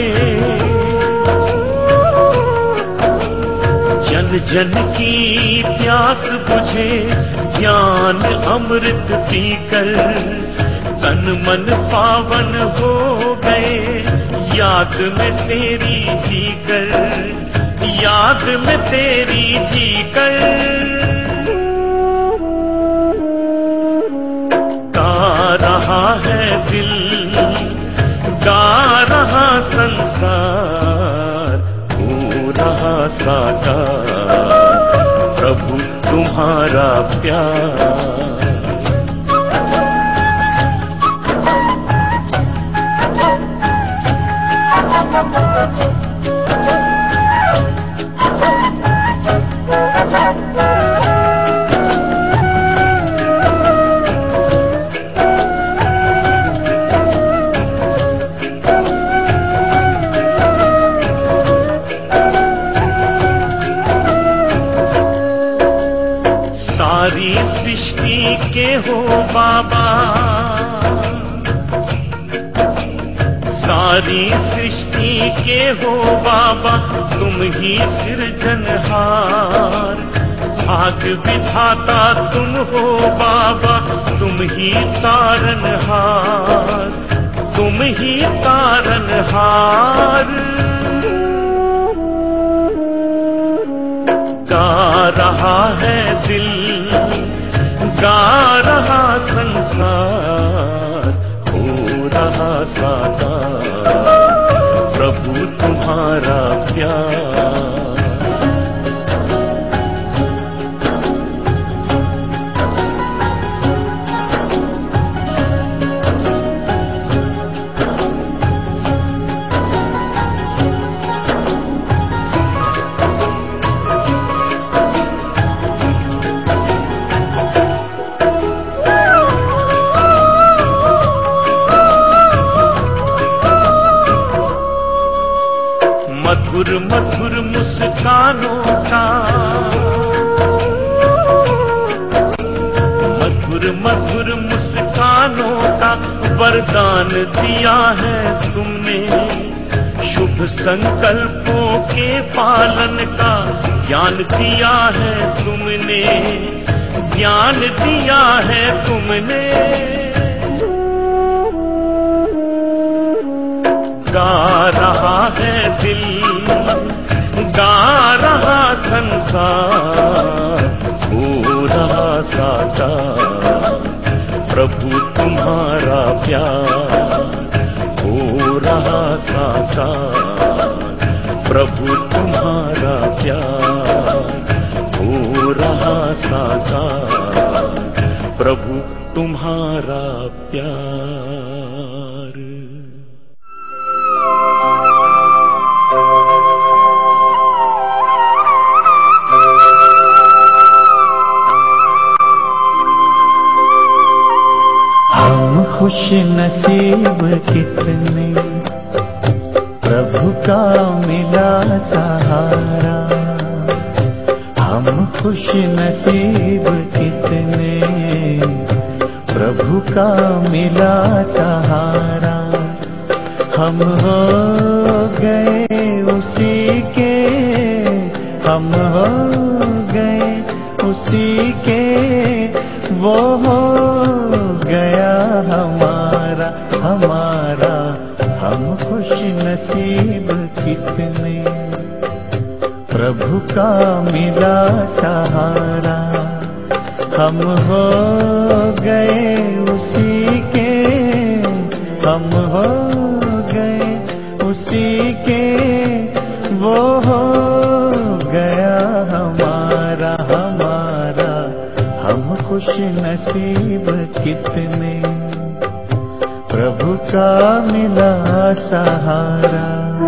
Speaker 4: जन जन की प्यास बुझे, ज्ञान अमृत पीकर तन मन पावन हो गए। याद में तेरी जीकर, याद में तेरी जीकर, गा रहा है दिल, गा रहा संसार, हो रहा साकार प्रभु तुम्हारा प्यार। सारी सृष्टि के हो बाबा, सारी सृष्टि के हो बाबा, तुम ही सृजनहार। भाग विधाता तुम हो बाबा, तुम ही तारनहार, तुम ही तारनहार। गा रहा है दिल, गा रहा संसार, हो रहा साकार प्रभु तुम्हारा प्यार। मधुर मधुर मुस्कानों का, मधुर मधुर मुस्कानों का वरदान दिया है तुमने। शुभ संकल्पों के पालन का ज्ञान दिया है तुमने, ज्ञान दिया है तुमने। गा रहा है दिल, गा रहा संसार, हो रहा साकार प्रभु तुम्हारा प्यार। हो रहा साकार प्रभु तुम्हारा प्यार। हो रहा साकार प्रभु तुम्हारा प्यार।
Speaker 3: खुश नसीब कितने प्रभु का मिला सहारा। हम खुश नसीब कितने प्रभु का मिला सहारा। हम हो गए उसी के, हम हो गए उसी के, वो हो गया हमारा हमारा। हम खुश नसीब कितने प्रभु का मिला सहारा। हम हो गए उसी के, हम हो गए उसी के, वो हो गया हमारा हमारा। हम खुश नसीब कितने प्रभु का मिला सहारा।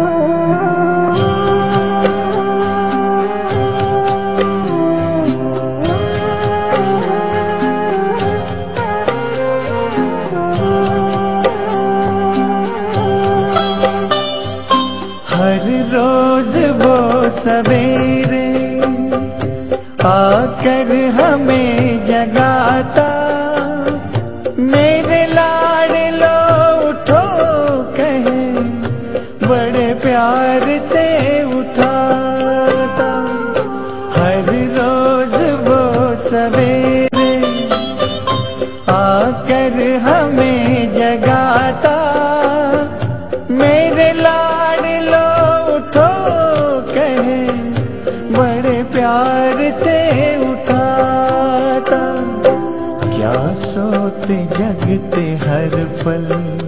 Speaker 3: हर रोज वो सवेरे आकर हमें जगाता। मेरे लाडलो उठो कहे, बड़े प्यार से उठाता। हर रोज वो सवेरे आकर हमें जगाता। मेरे लाडलो उठो कहे, बड़े प्यार से उठाता। क्या सोते जगते हर पल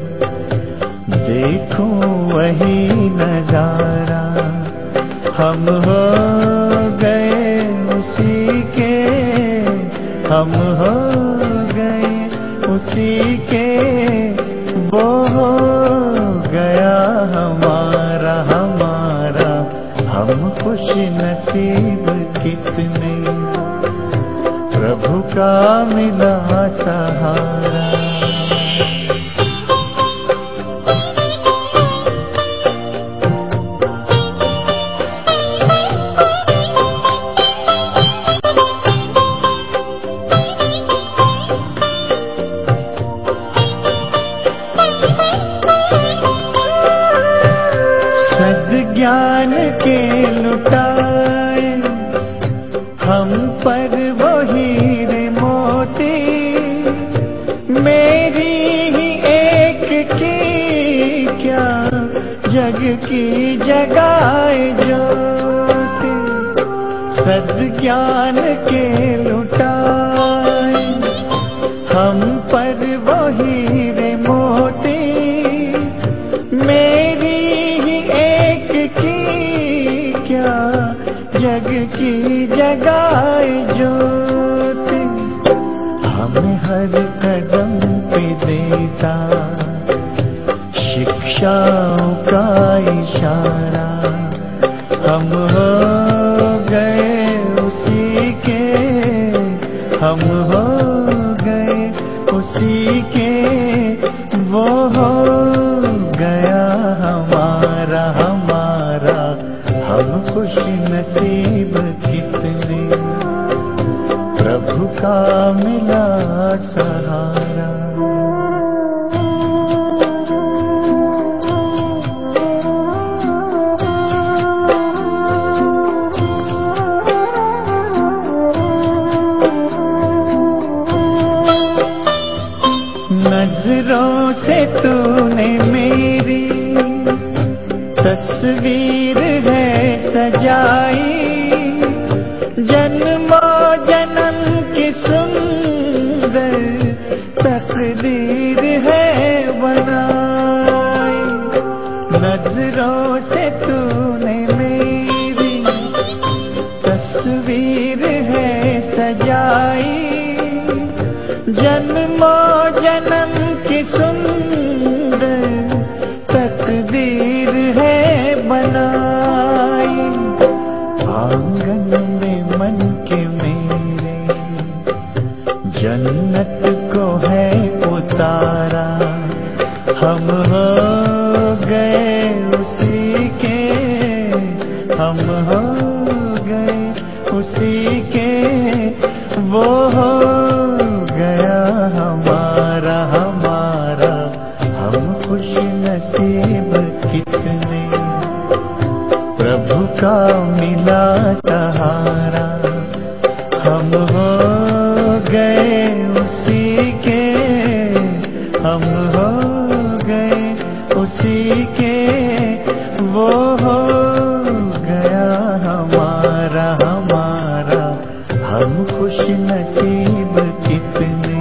Speaker 3: देखूं वही नजारा। हम हो गए उसी के, हम हो गए उसी के, वो हो गया हमारा हमारा। हम खुश नसीब कितने प्रभु का मिला सहारा। की जगाए ज्योति, सद्ज्ञान के लुटाए, हम पर वो हीरे मोती, मेरी ही एक की क्या जग की जगाए ज्योति, हमें हर कदम पे देता शिक्षाओं का इशारा, हम हो गए उसी के, हम हो गए उसी के, वो हो गया हमारा हमारा, हम खुश नसीब कितने, प्रभु का मिला सहारा। नजरों से तूने मेरी तस्वीर है सजाई, जन्मों जन्म की सुंदर तकदीर है बनाई। नजरों से तूने मेरी तस्वीर है सजाई, जन्मों जन्म की सुंदर तकदीर है बनाई। आंगन में मन के मेरे जन्नत को है उतारा, हम हो गए उसी के, हम हो गए उसी के, वो हो गया हमारा हमारा, हम खुश नसीब कितने, प्रभु का मिला सहारा, हम हो गए उसी के, हम हो गए उसी के, वो हो गया हमारा हमारा, हम खुश नसीब कितने,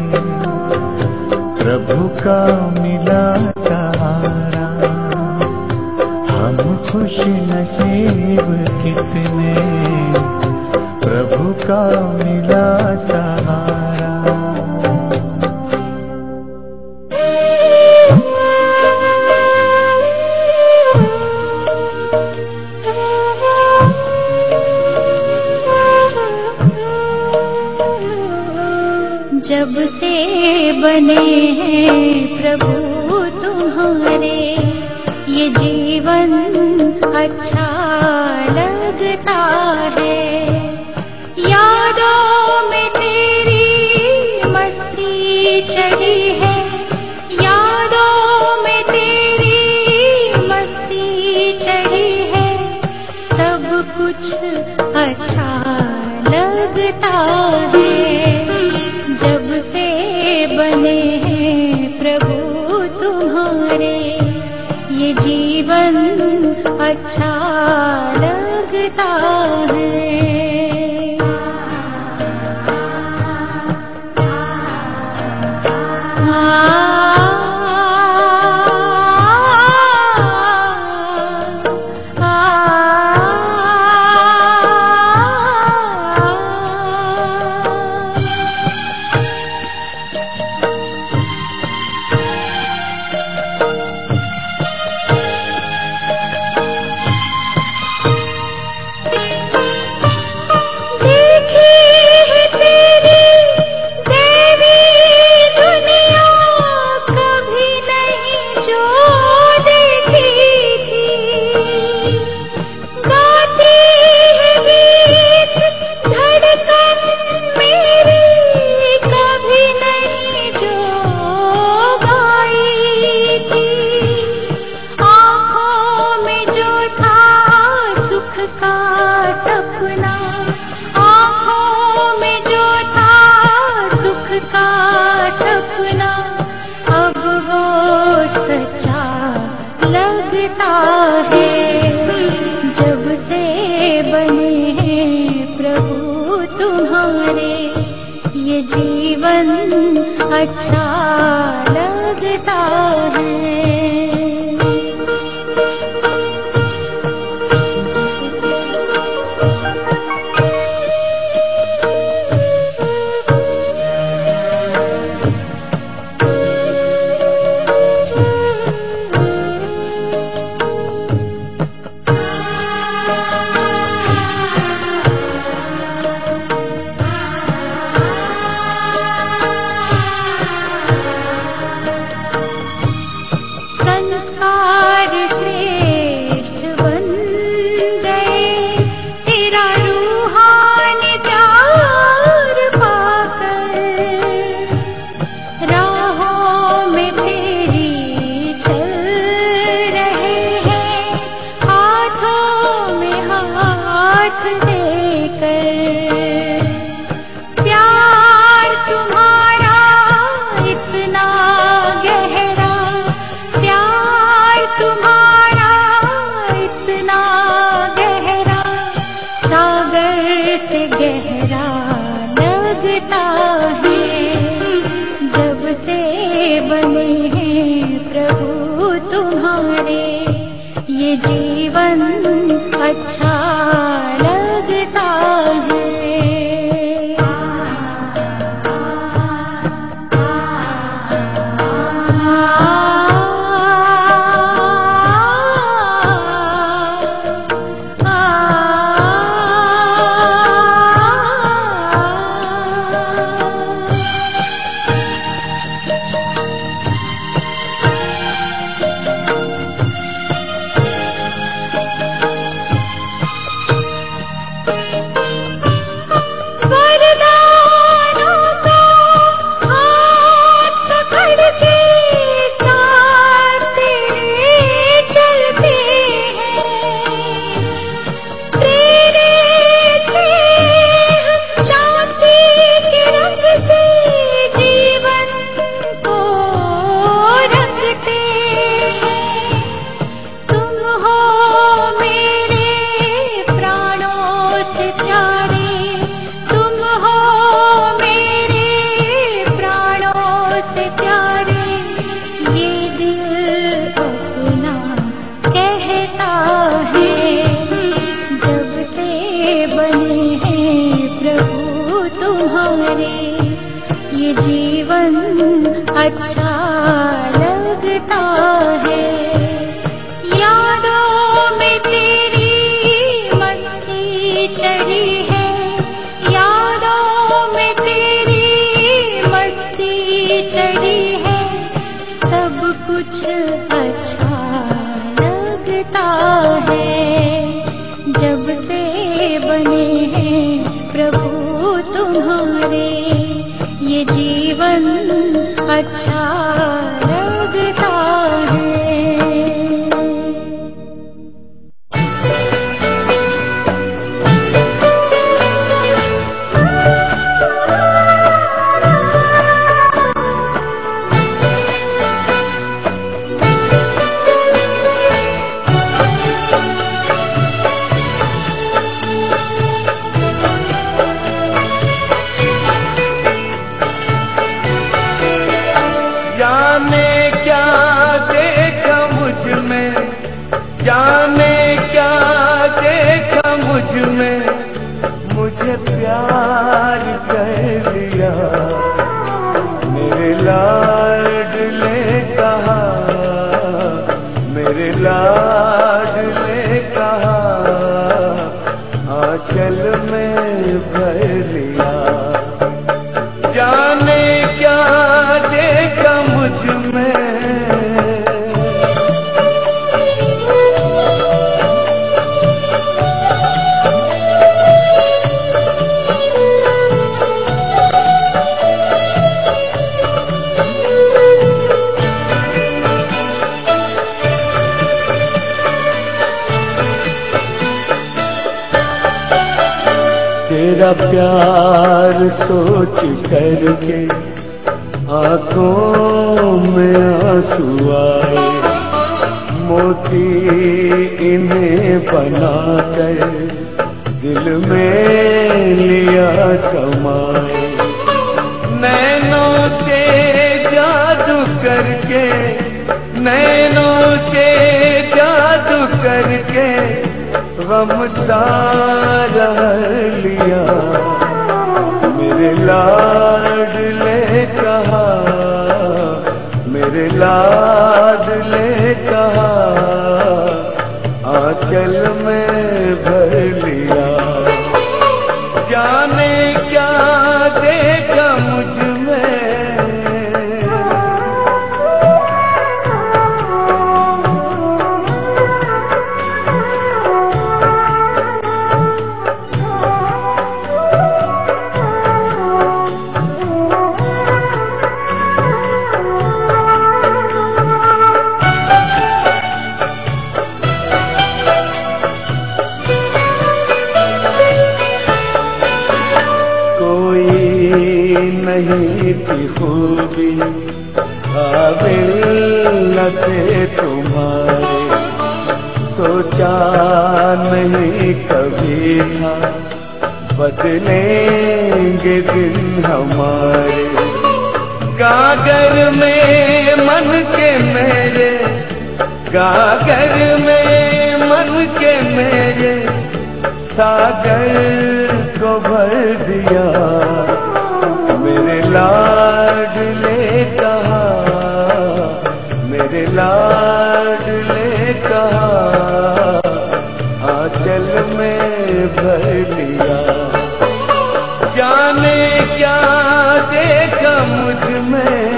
Speaker 3: प्रभु का मिला सहारा, हम खुश नसीब कितने, प्रभु का मिला सहारा।
Speaker 1: जब से बने हैं प्रभु तुम्हारे, ये जीवन अच्छा लगता है। यादों में तेरी मस्ती चढ़ी है, यादों में तेरी मस्ती चढ़ी है, सब कुछ अच्छा लगता है। जब से बने हैं प्रभु तुम्हारे, ये जीवन अच्छा लगता है। देखी है तेरी देवी दुनिया, ये जीवन अच्छा लगता है। ये जीवन अच्छा लगता है। ये जीवन अच्छा लगता है। यादों में तेरी मस्ती चढ़ी है, यादों में तेरी मस्ती चढ़ी है। सब कुछ अच्छा लगता है जब से बने हैं प्रभु तुम्हारे। ये जीवन अच्छा लगता है।
Speaker 3: जाने क्या देखा मुझ में, जाने क्या देखा मुझ में, मुझे प्यार कर लिया। मेरे लाडले कहा, मेरे लाडले कहा, आंचल में भर लिया। जाने क्या देखा मुझ में, तेरा प्यार सोच करके आंखों में आंसू आए। मोती इन्हें बनाकर दिल में लिया समाए। नैनों से जादू करके गम सारा लिया। मेरे लाडले कहा, मेरे लाडले कहा, आंचल में भर लिया। जाने क्या देखा मुझ में, नहीं थी खूबी काबिल न थे तुम्हारे। सोचा नहीं कभी था बदलेंगे दिन हमारे। गागर में मन के मेरे, गागर में मन के मेरे, सागर को भर दिया। मेरे लाडले कहा, मेरे लाडले कहा, आंचल में भर लिया। जाने क्या देखा मुझ में,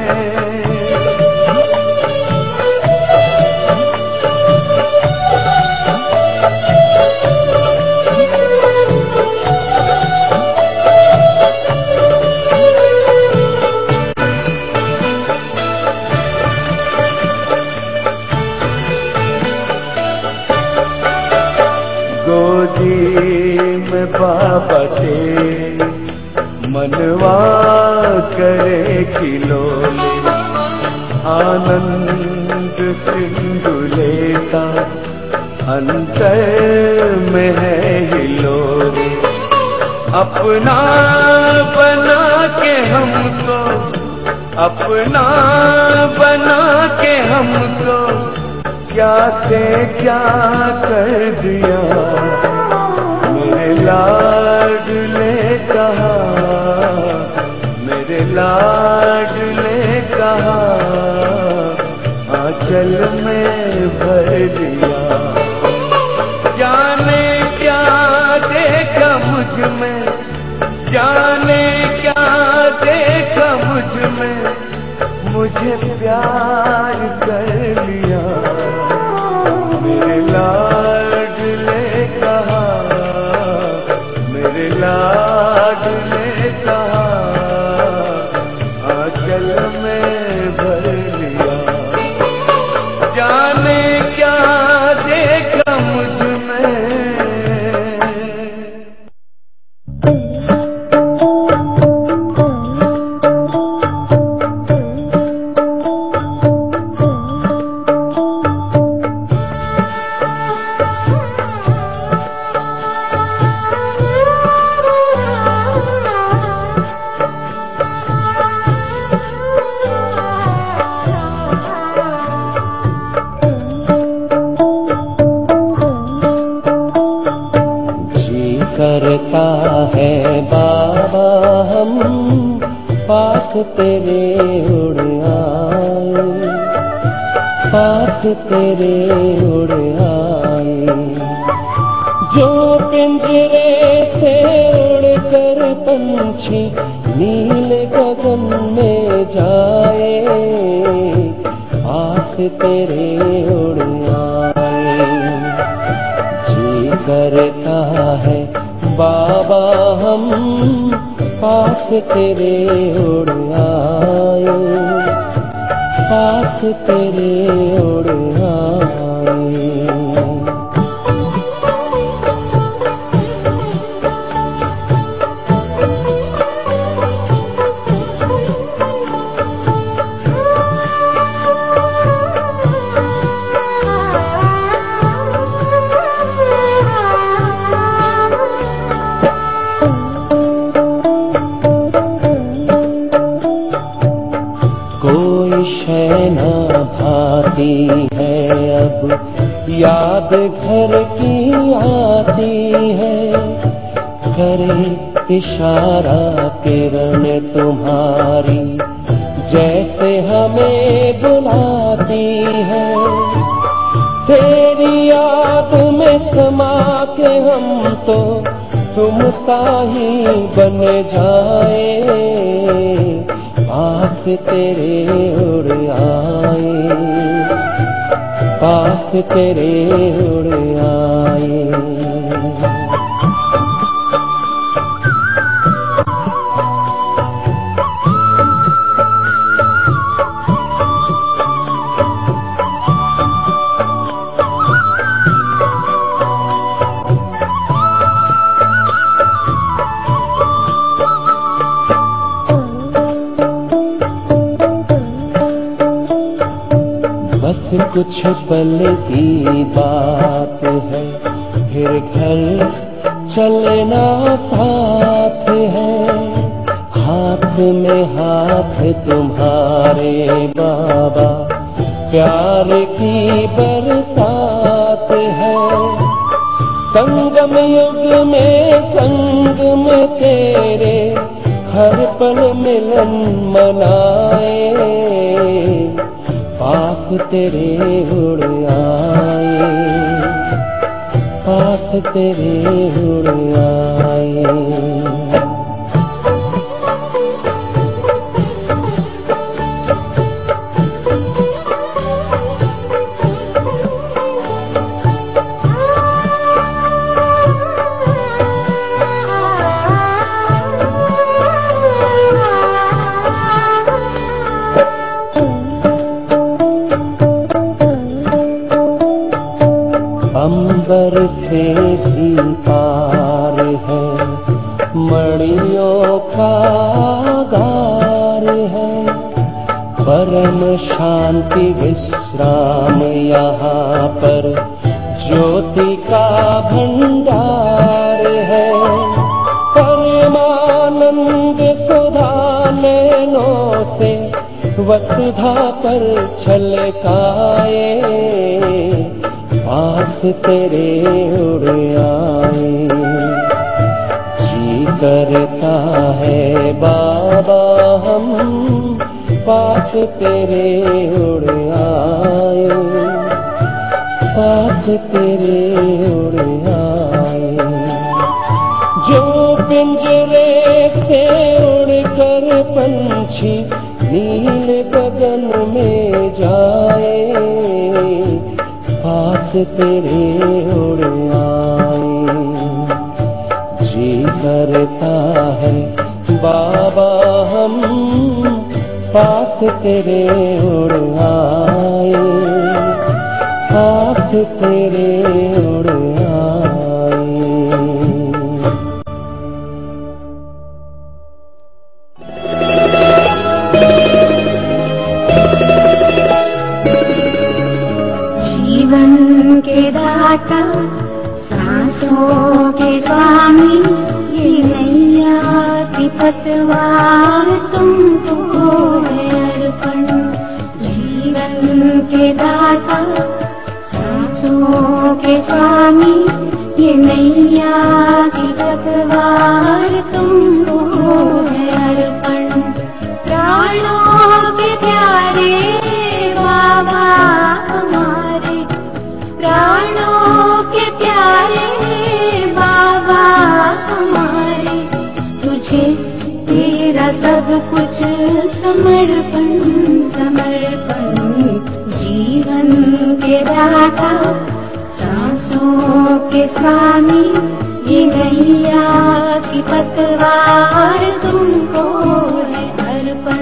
Speaker 3: बाबा तेरे मनवा करे खिलौने। आनंद सिंधु लेता अंतर में है हिलोरे। अपना बना के हमको, अपना बना के हमको, क्या से क्या कर दिया। मेरे लाडले कहा, मेरे लाडले कहा, आंचल में भर दिया। जाने क्या देखा मुझ में, जाने क्या देखा मुझ में, मुझे प्यार कर लिया। मेरे लाडले कहा, मेरे लाडले कहा, आंचल में भर लिया। जाने क्या देखा मुझ में।
Speaker 5: करता है बाबा हम पास तेरे उड़ आए, पास तेरे उड़ आए। जो पिंजरे से उड़ कर पंछी नीले गगन में जाए, पास तेरे उड़ आए। जी करता है बाबा हम पास तेरे उड़ आए, पास तेरे उड़ आए। घर की आती है, करे इशारा किरण तुम्हारी, जैसे हमें बुलाती है। तेरी याद में समा के हम तो तुम सा ही बन जाए, पास तेरे उड़ आए, पास तेरे उड़ आए। कुछ पल की बात है, फिर घर चलना साथ है। हाथ में हाथ तुम्हारे बाबा, प्यार की बरसात है। संगम युग में संग में तेरे, हर पल मिलन मनाए, पास तेरे उड़ आए, पास तेरे उड़ आए। अंबर से भी पार है, मणियों का गार है। परम शांति विश्राम यहाँ पर, ज्योति का भंडार है। परमानंद सुधा नैनों से वसुधा पर छलकाए, पास तेरे उड़ आए। जी करता है बाबा हम पास तेरे उड़ आए, पास तेरे उड़ आए। जो पिंजरे से उड़कर पंछी नील गगन में जाए, पास तेरे उड़ आए। जी करता है बाबा हम पास तेरे उड़ आए, पास तेरे उड़ आए।
Speaker 1: जीवन के दाता, सांसों के स्वामी, ये नैया की पतवार तुमको है अर्पण। जीवन के दाता, सांसों के स्वामी, ये नैया की पतवार तुमको है अर्पण। प्राणों के प्यारे बाबा हमारे, प्राणों के प्यारे बाबा हमारे, तुझे तेरा सब कुछ समर्पण समर्पण। जीवन के दाता, सांसों के स्वामी, ये नैया की पतवार तुमको है अर्पण।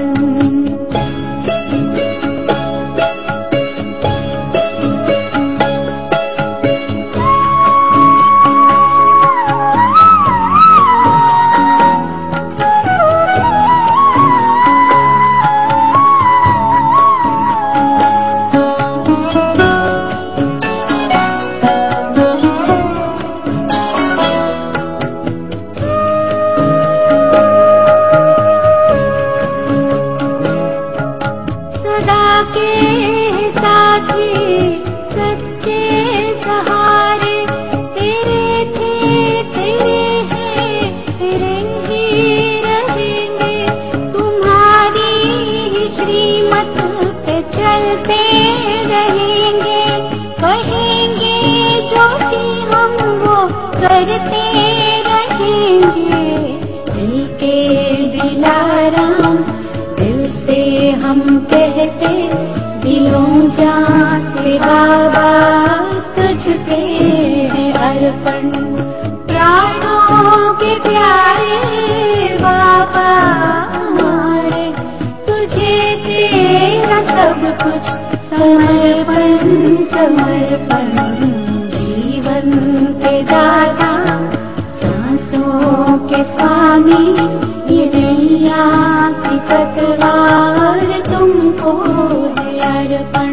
Speaker 1: करते रहेंगे, कहेंगे जो भी हम वो करते रहेंगे। दिल के दिलाराम दिल से हम कहते, दिलों जान से बाबा तुझ पे है अर्पण। प्राणों के प्यारे बाबा हमारे, तुझे तेरा सब कुछ समर्पण समर्पण। जीवन के दाता सांसों के स्वामी, ये नैया की पतवार तुमको है अर्पण।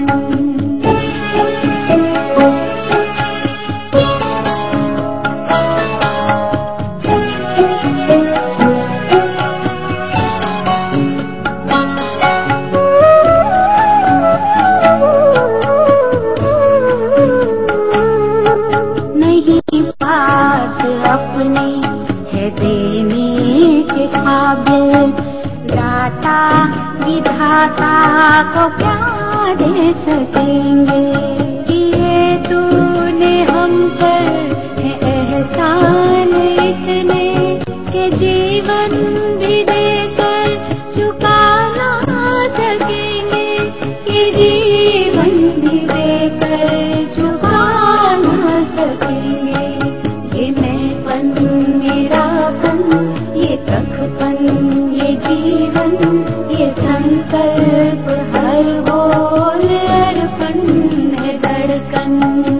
Speaker 1: को क्या दे सकेंगे, किए तूने हम पर है एहसान इतने, के जीवन भी देकर चुका ना सकेंगे, कि जीवन भी देकर चुका ना सकेंगे। ये मैंपन मेरापन, ये तखपन, ये जीवन, ये संकल्प हर बोल अर्पण है धड़कन।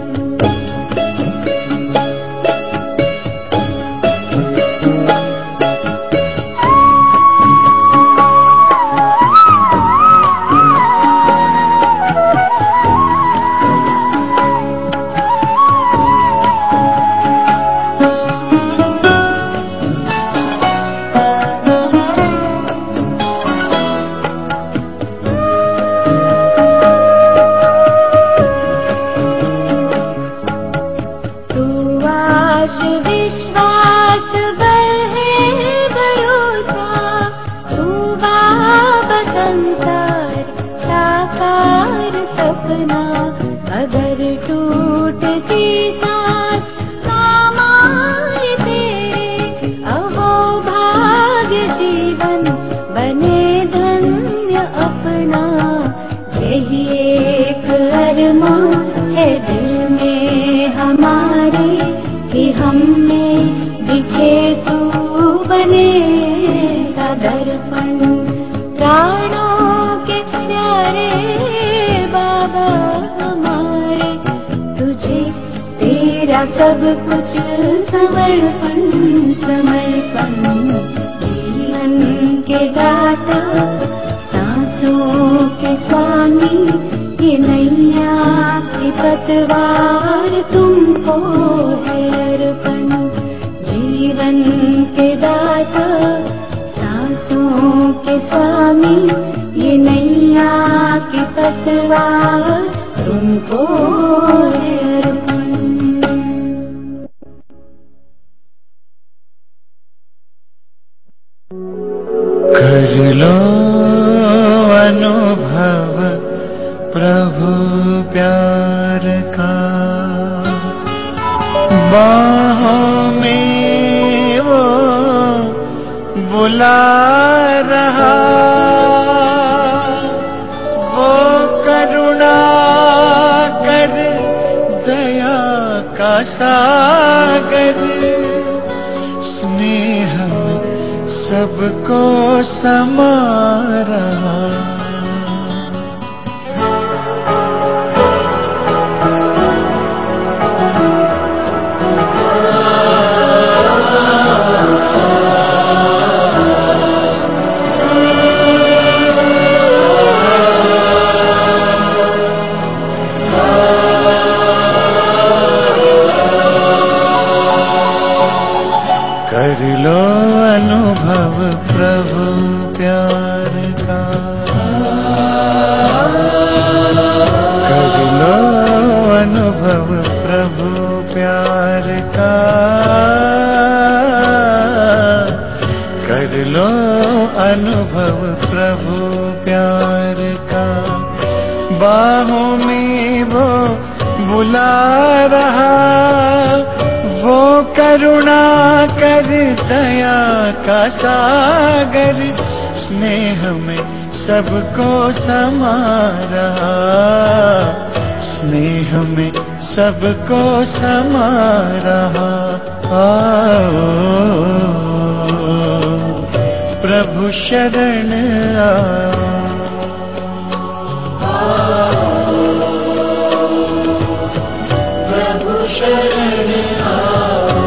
Speaker 1: सब कुछ समर्पण समर्पण। जीवन के दाता सांसों के स्वामी, ये नैया की पतवार तुमको है अर्पण। जीवन के दाता सांसों के स्वामी, ये नैया की पतवार तुमको है अर्पण।
Speaker 6: कर लो अनुभव प्रभु प्यार का, बाहों में वो बुला रहा, वो करुणा कर दया का सागर, स्नेह सबको समा रहा। कर लो अनुभव प्रभु प्यार का, कर लो अनुभव प्रभु प्यार का, कर लो अनुभव प्रभु प्यार का। बाहों में वो बुला रहा, वो करुणा कर दया का सागर, स्नेह में सबको समा रहा, स्नेह में सबको समा रहा। आओ प्रभु शरण आओ,
Speaker 1: प्रभु शरण आओ,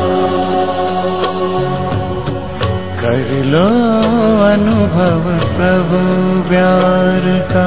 Speaker 6: कर लो अनुभव प्रभु प्यार का।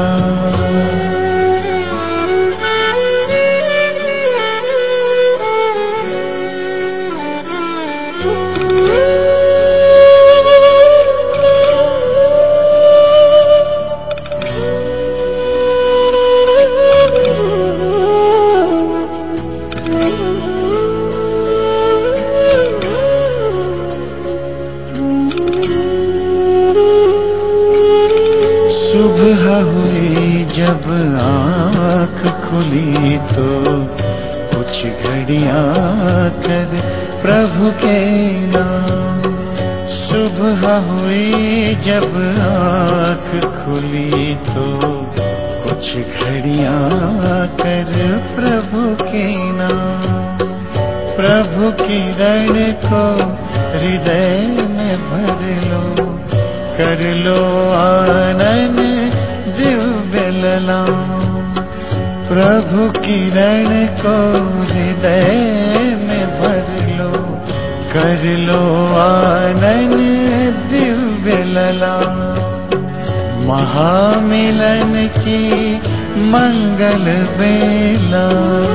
Speaker 6: सुबह हुई जब आँख खुली तो कुछ घड़ियाँ कर प्रभु के नाम। सुबह हुई जब आँख खुली तो कुछ घड़ियाँ कर प्रभु के नाम। प्रभु किरण को हृदय में भर लो, कर लो आनंद दिव्य ललाम। प्रभु किरण को हृदय में भर लो, कर लो आनंद दिव्य ललाम। महामिलन की मंगल बेला,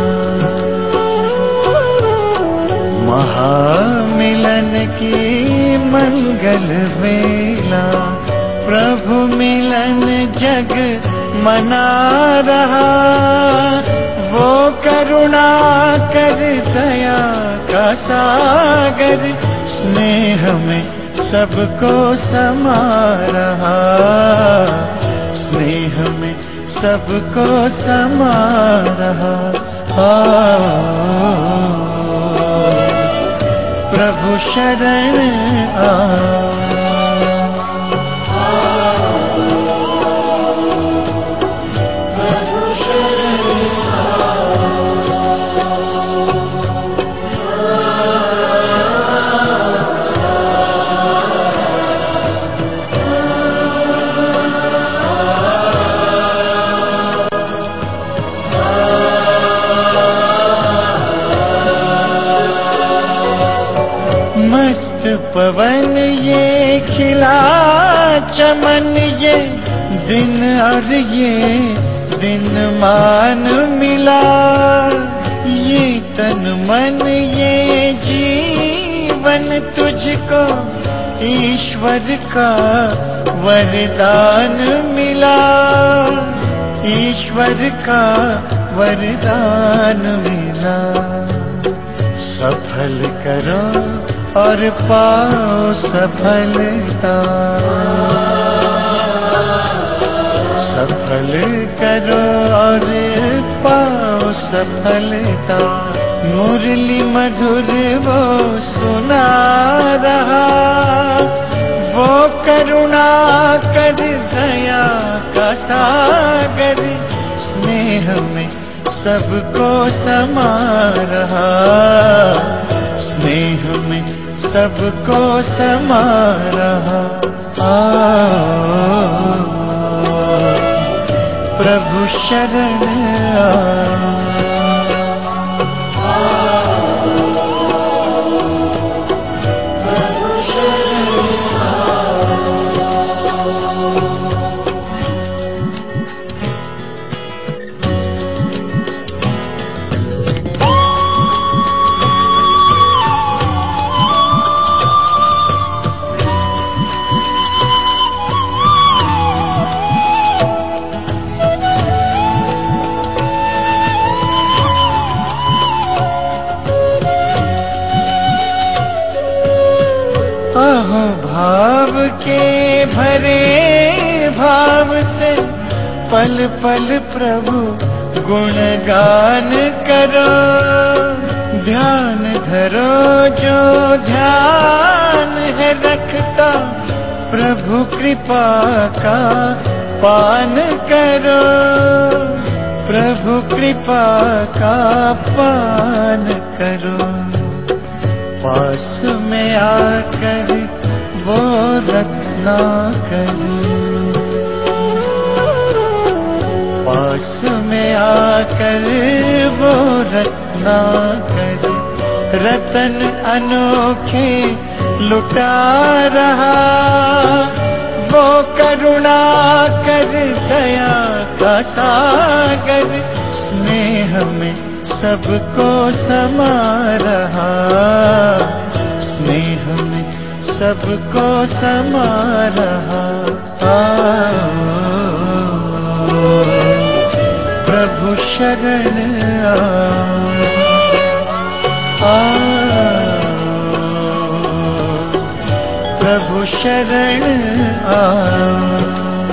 Speaker 6: महामिलन की मंगल बेला, प्रभु मिलन जग मना रहा, वो करुणा कर दया का सागर, स्नेह में सबको समा रहा, स्नेह में सबको समा रहा। आओ प्रभु शरण आओ,
Speaker 1: प्रभु शरण आओ,
Speaker 6: मस्त पवन ये खिला चमन, ये दिन और ये दिन मान मिला, ये तन मन ये जीवन तुझको ईश्वर का वरदान मिला, ईश्वर का वरदान मिला। सफल करो और पाओ सफलता, सफल करो और पाओ सफलता। मुरली मधुर वो सुना रहा, वो करुणा कर दया का सागर, स्नेह में सबको समा रहा, स्नेह में सबको समा रहा। आओ प्रभु शरण आओ,
Speaker 1: प्रभु शरण आओ,
Speaker 6: अहो भाव के भरे भाव से पल पल प्रभु गुणगान करो। ध्यान धरो जो ध्यान है रखता, प्रभु कृपा का पान करो। प्रभु कृपा का पान करो। पास में आकर वो रत्ना करो। पास में आकर वो रत्ना करो। रतन अनोखे लुटा रहा, वो करुणा कर दया का सागर। स्नेह में सबको समा रहा, स्नेह में सबको समा रहा। प्रभु शरण आओ, प्रभु शरण आओ।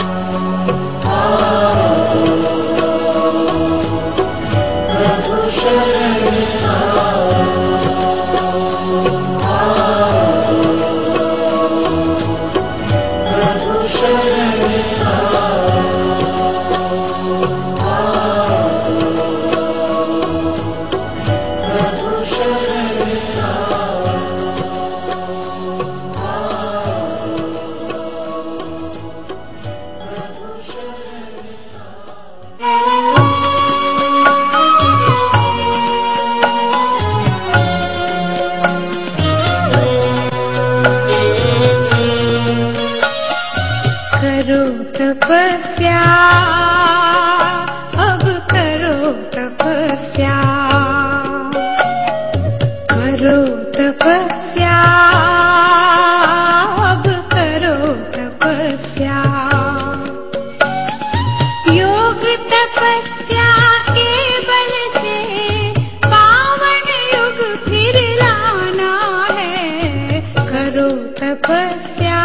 Speaker 7: तपस्या, अब करो तपस्या, करो तपस्या, अब करो तपस्या। योग तपस्या के बल से पावन युग फिर लाना है। करो तपस्या,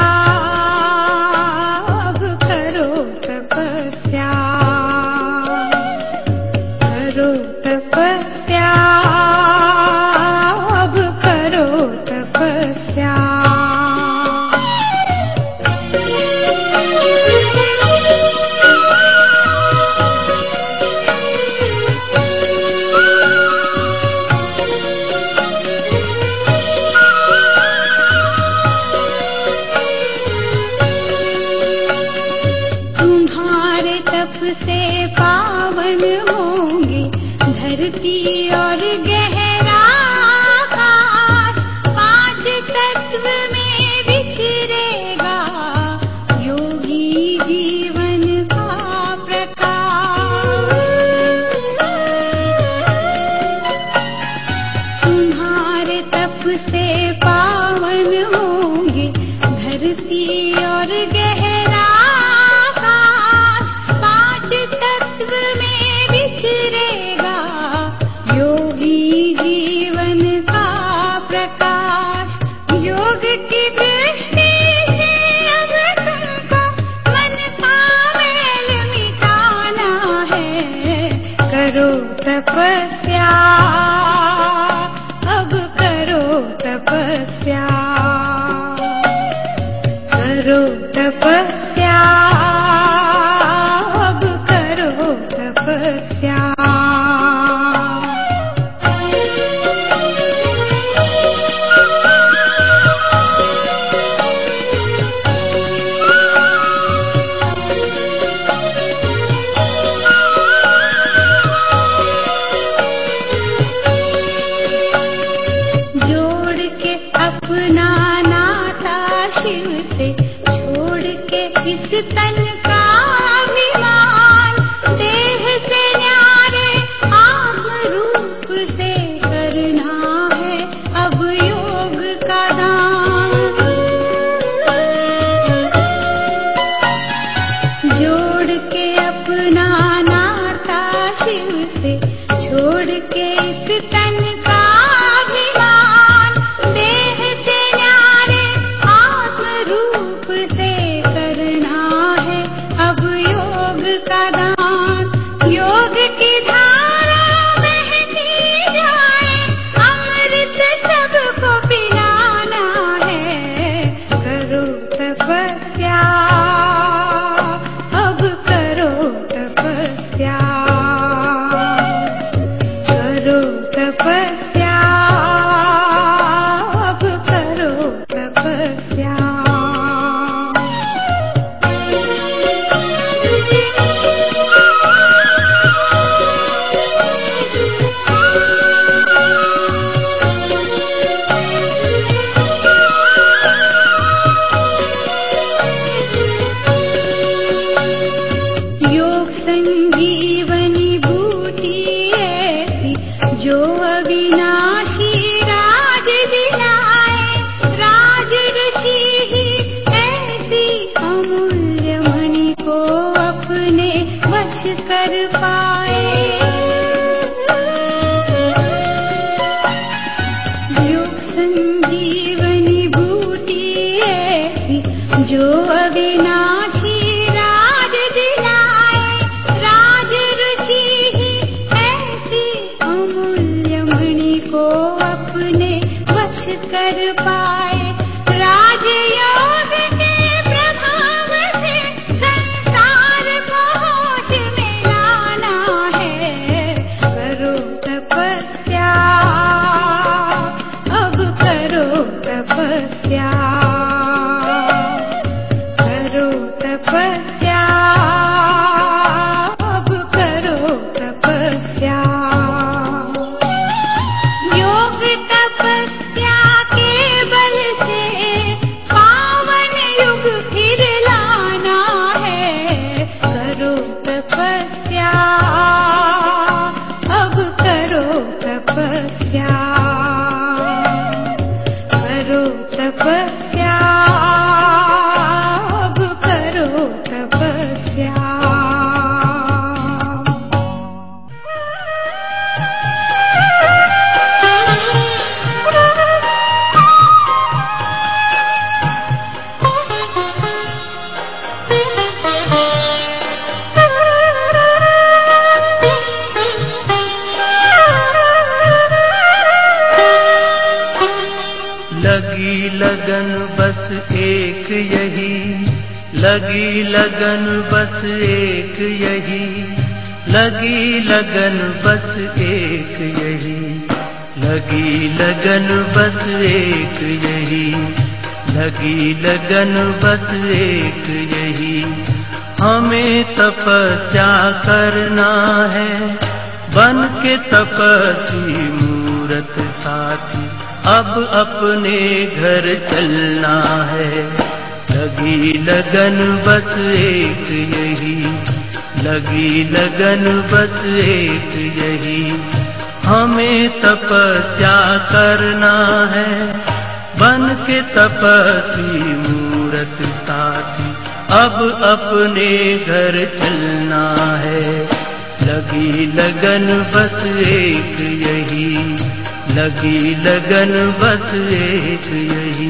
Speaker 7: से पावन होंगी धरती और गहरा आकाश। पांच तत्व में विचरेगा योगी जीवन का प्रकाश। तुम्हारे तप से पावन होंगी धरती और गहरा तपस्या, अब करो तपस्या, करो तपस्या, अब करो तपस्या। अपना नाता शिव से छोड़ के इस तन का अभिमान, देह से न्यारे आत्म रूप से करना है अब योग का दान। जोड़ के अपना नाता शिव से छोड़ के इस तन का अभिमान, देह से न्यारे आत्म रूप से करना है कर पाए। योग संजीवनी बूटी ऐसी जो अविनाशी राज दिलाए। राज ऋषि ही ऐसी अमूल्य मणि को अपने वश कर पाए। राजयोग के प्रभाव से संसार को होश में लाना है। करो तपस्या, अब करो तपस्या, करो तपस्या, अब करो तपस्या। योग तपस्या के बल से पावन युग फिर लाना है। करो तपस्या, अब करो तपस्या, करो तपस्या, अब करो तपस्या।
Speaker 2: लगी लगन बस एक यही, लगी लगन बस एक यही, लगी लगन बस एक यही, लगी लगन बस एक यही, लगी लगन बस एक यही। हमें तपस्या करना है, बन के तपस्वी मूरत साथी, अब अपने घर चलना है। लगी लगन बस एक यही, लगी लगन बस एक यही। हमें तपस्या करना है, बन के तपस्वी मूरत साथी, अब अपने घर चलना है। लगी लगन बस एक यही, लगी लगन बस एक यही।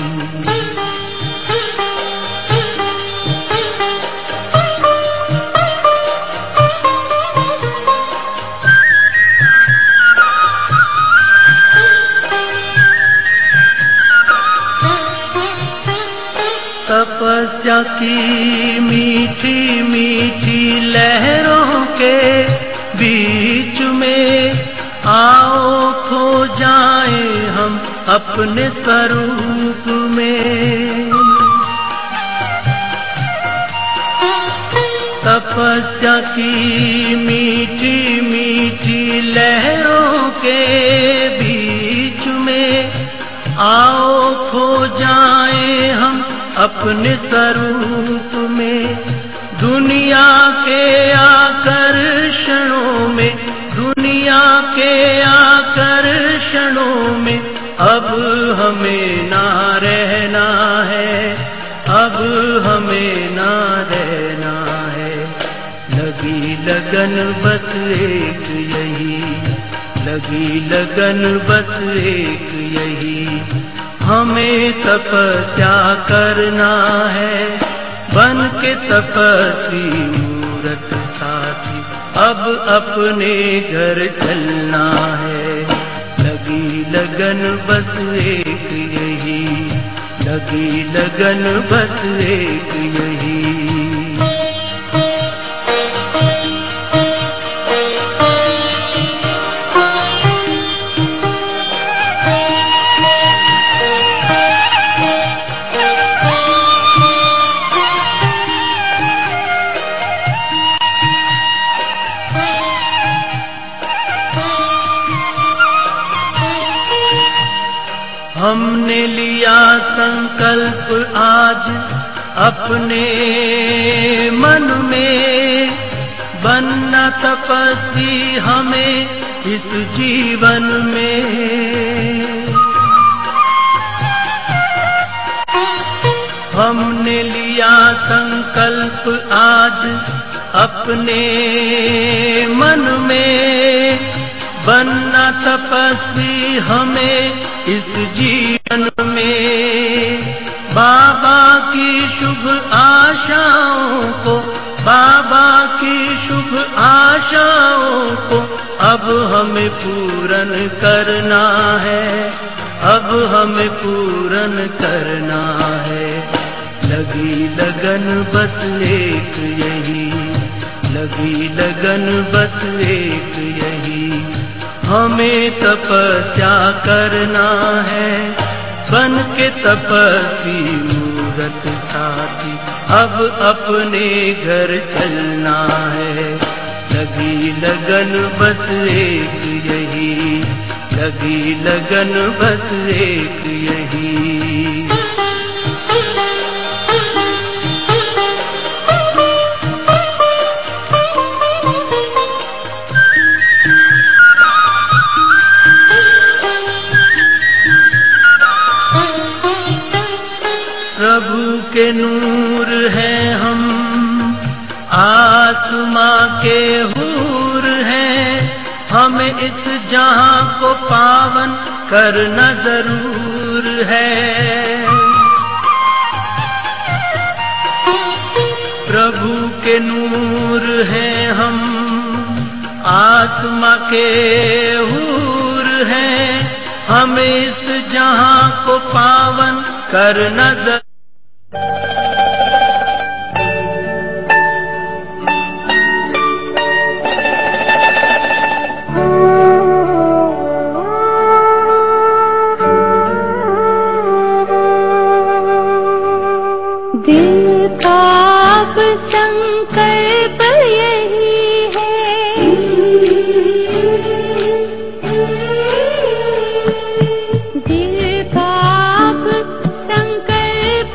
Speaker 2: तपस्या की मीठी मीठी लहरों के बीच में आओ खो जाए हम अपने स्वरूप में। तपस्या की मीठी मीठी लहरों के बीच में आओ खो जाए हम अपने स्वरूप में। दुनिया के आकर्षणों में, दुनिया के आकर्षणों में अब हमें ना रहना है, अब हमें ना रहना है। लगी लगन बस एक यही, लगी लगन बस एक यही। हमें तपस्या करना है, बन के तपस्वी मूरत साथी, अब अपने घर चलना है। लगी लगन बस एक यही, लगी लगन बस एक यही। हमने लिया संकल्प आज अपने मन में, बनना तपस्वी हमें इस जीवन में। हमने लिया संकल्प आज अपने मन में, बनना तपस्वी हमें इस जीवन में। बाबा की शुभ आशाओं को, बाबा की शुभ आशाओं को अब हमें पूर्ण करना है, अब हमें पूर्ण करना है। लगी लगन बस एक यही, लगी लगन बस एक यही, हमें तपस्या करना है। बन के तपस्वी मूरत साथी अब अपने घर चलना है। लगी लगन बस एक यही, लगी लगन बस एक यही। प्रभु के नूर हैं हम, आत्मा के हूर हैं, हमें इस जहां को पावन करना जरूर है। प्रभु के नूर हैं हम, आत्मा के हूर हैं, हमें इस जहां को पावन करना जरूर।
Speaker 7: दिल का अब संकल्प यही है, दिल का अब संकल्प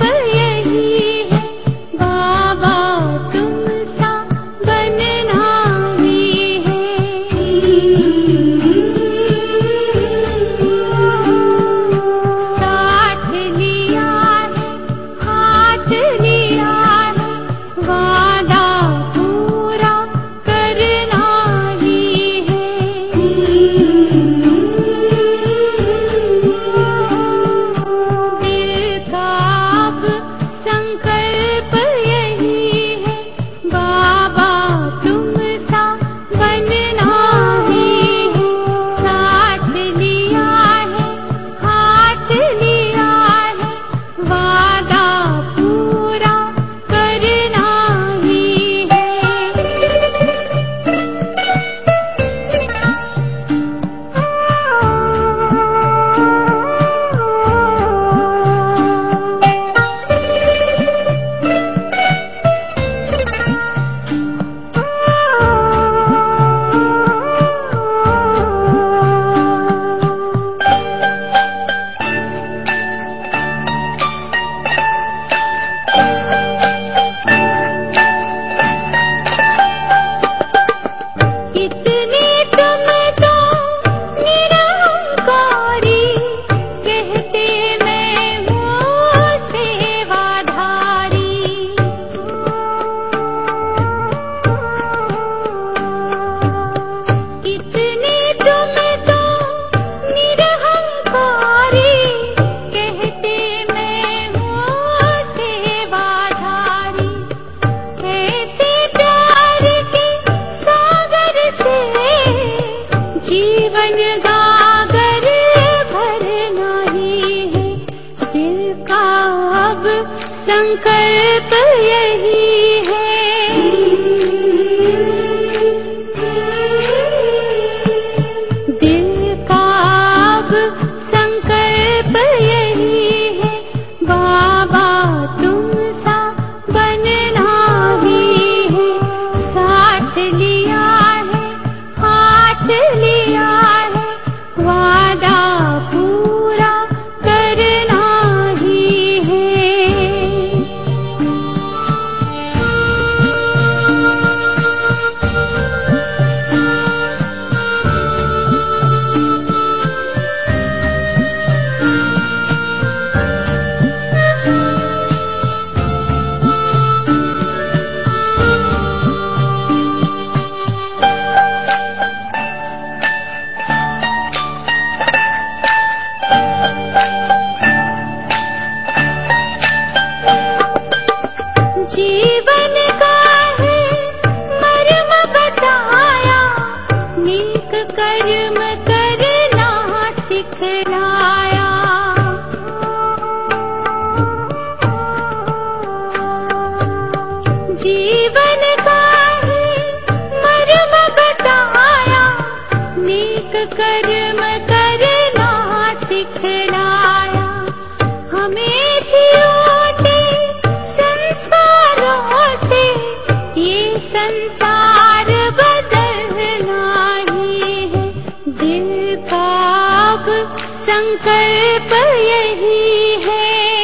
Speaker 7: संसार बदलना ही है, दिल का अब संकल्प यही है।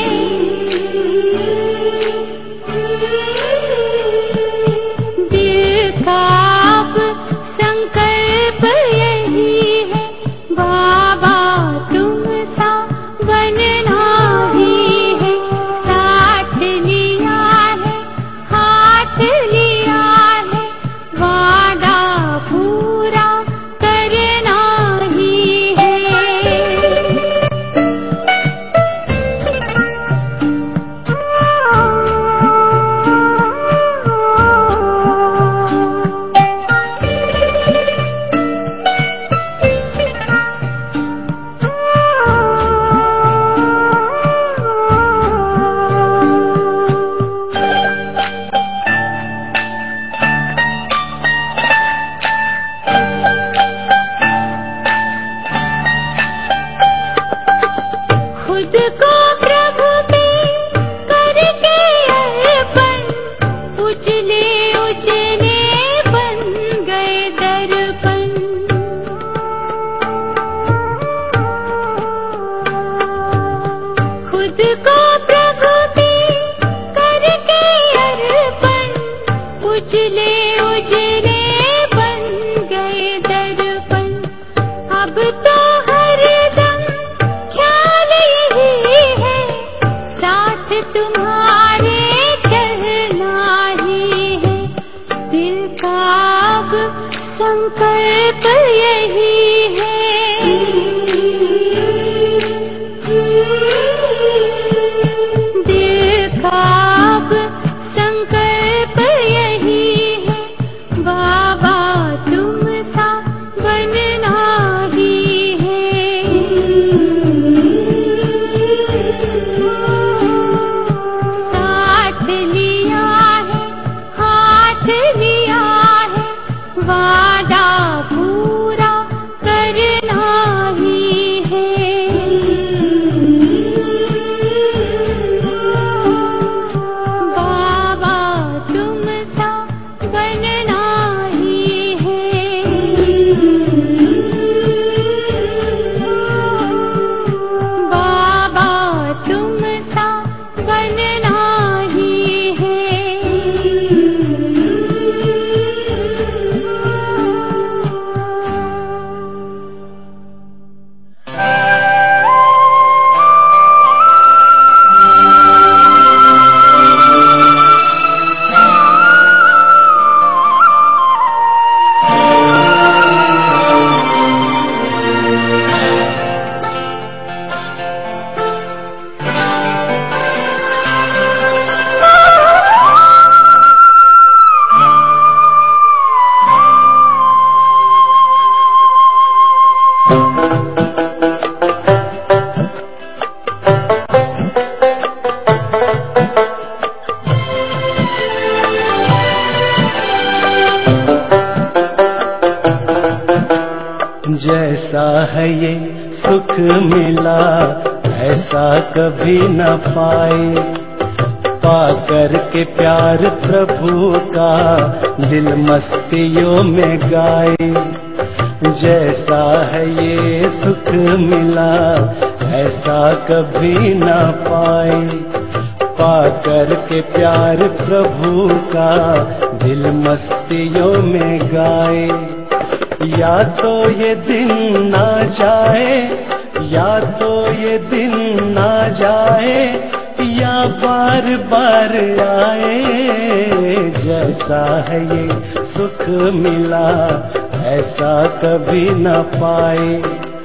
Speaker 7: दिल का अब संकल्प यही है, बाबा तुम सा बनना ही है। साथ लिया है, हाथ लिया है, वादा पूरा करना ही है। खुद को प्रभु पे करके अर्पण, उजले उजले बन गए दर्पण। खुद को प्रभु पे करके अर्पण, उजले उजले बन गए दर्पण। अब तो हरदम ख्याल यही है, साथ तुम्हारे चलना ही है। दिल का अब संकल्प यही है। दिल का अब संकल्प यही है, बाबा तुम सा बनना ही है। साथ लिया है, हाथ लिया है, वादा पूरा करना ही है। बाबा तुम सा बनना ही है। बाबा तुम सा बनना ही है।
Speaker 5: जैसा है ये सुख मिला ऐसा कभी न पाए, पाकर के प्यार प्रभु का दिल मस्तियों में गाए। जैसा है ये सुख मिला ऐसा कभी न पाए, पाकर के प्यार प्रभु का दिल मस्तियों में गाए। या तो ये दिन ना जाए, या तो ये दिन ना जाए, या बार बार आए। जैसा है ये सुख मिला ऐसा कभी न पाए,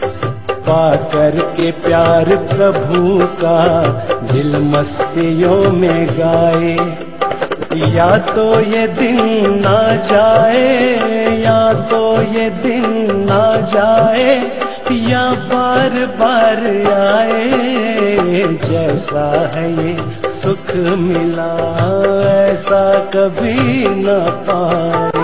Speaker 5: पाकर के प्यार प्रभु का दिल मस्तियों में गाए। या तो ये दिन ना जाए, या तो ये दिन ना जाए, या बार बार आए। जैसा है ये सुख मिला ऐसा कभी न पाए।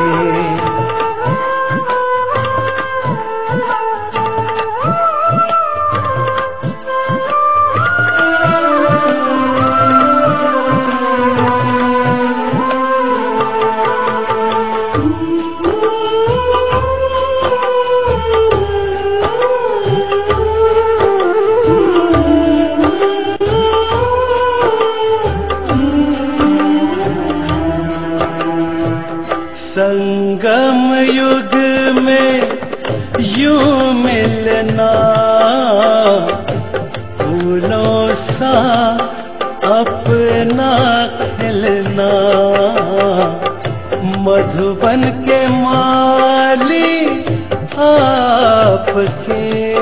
Speaker 3: संगम युग में यूं मिलना, फूलों सा अपना खिलना, मधुबन के माली आपके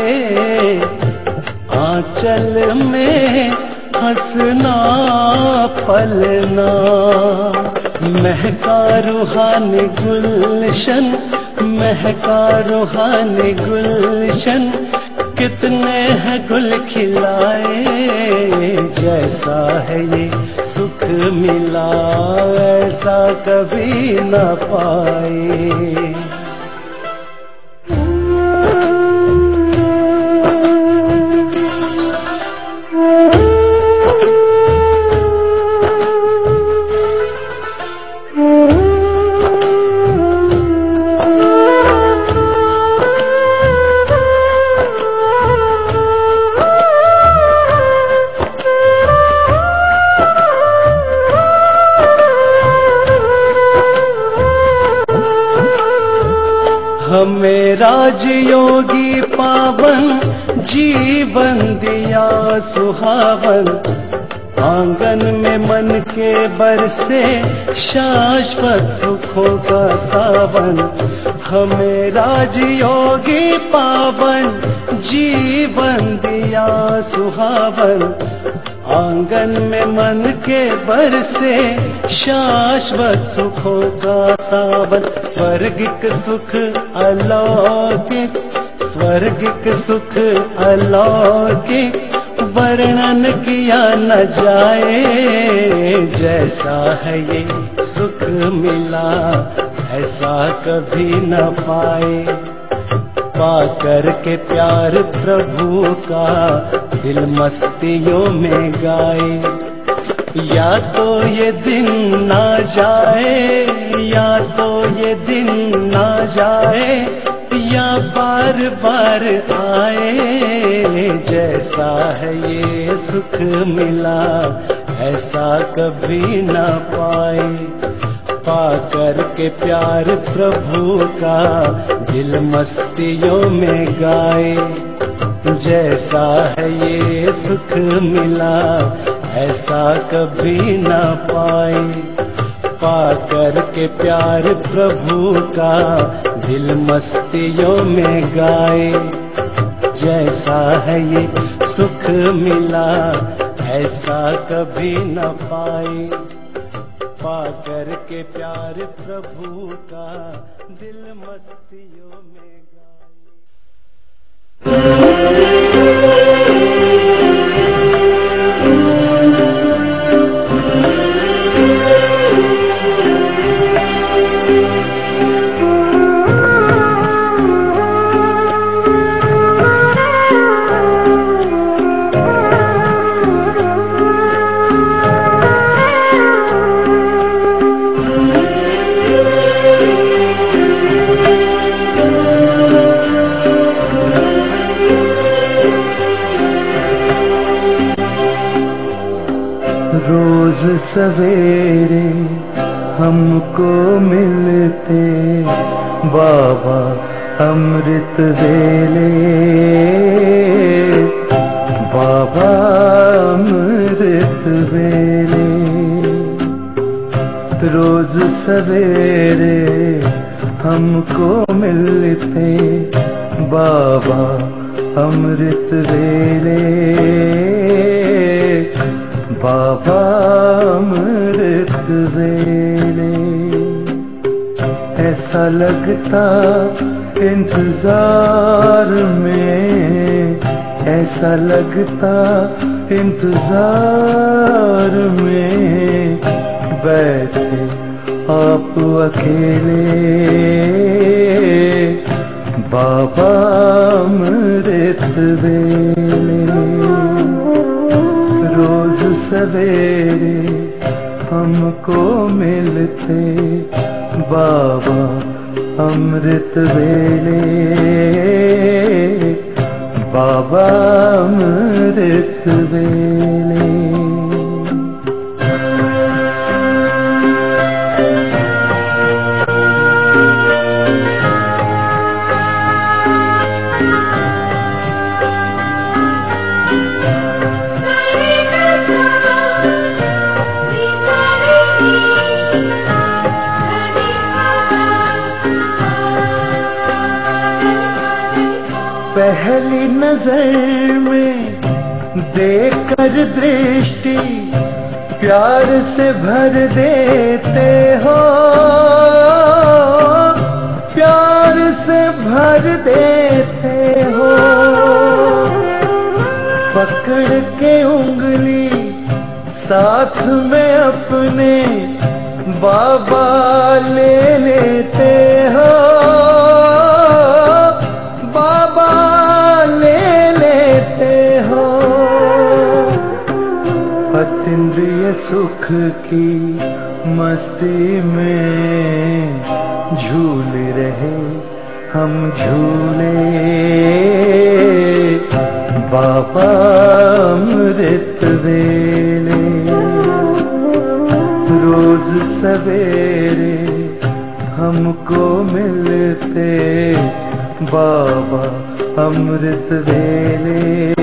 Speaker 3: आंचल में हंसना पलना। महका रूहानी गुलशन, महका रूहानी गुलशन, कितने हैं गुल खिलाए, जैसा है ये सुख मिला ऐसा कभी न पाए। हमें राजयोगी पावन जीवन दिया सुहावन, आंगन में मन के बरसे शाश्वत सुखों का सावन। हमें राजयोगी पावन जीवन दिया सुहावन, आंगन में मन के बरसे शाश्वत सुखों का सावन। स्वर्गिक सुख अलौकिक, स्वर्गिक सुख अलौकिक, वर्णन किया न जाए, जैसा है ये सुख मिला ऐसा कभी न पाए। पाकर के प्यार प्रभु का दिल मस्तियों में गाए। या तो ये दिन ना जाए, या तो ये दिन ना जाए, या बार बार आए, जैसा है ये सुख मिला ऐसा कभी न पाए। पाकर के प्यार प्रभु का दिल मस्तियों में गाए, जैसा है ये सुख मिला ऐसा कभी न पाए। पाकर के प्यार प्रभु का दिल मस्तियों में गाए, जैसा है ये सुख मिला ऐसा कभी न पाए। पाकर के प्यार प्रभु का दिल मस्तियों में
Speaker 6: रोज सवेरे हमको मिलते बाबा अमृत वेले, बाबा अमृत वेले। रोज सवेरे हमको मिलते बाबा अमृत वेले, बाबा अमृत वेले। ऐसा लगता इंतजार में, ऐसा लगता इंतजार में, बैठे आप अकेले बाबा अमृत वेले। रोज सवेरे हमको मिलते बाबा अमृत वेले, बाबा अमृत वेले। पहली नजर में देकर दृष्टि प्यार से भर देते हो, प्यार से भर देते हो। पकड़ के उंगली साथ में अपने बाबा ले लेते हो, बाबा ले लेते हो। अतीन्द्रिय सुख की मस्ती में झूल रहे हम झूले, बाबा अमृत वेले। रोज सवेरे हमको मिलते बाबा अमृत वेले,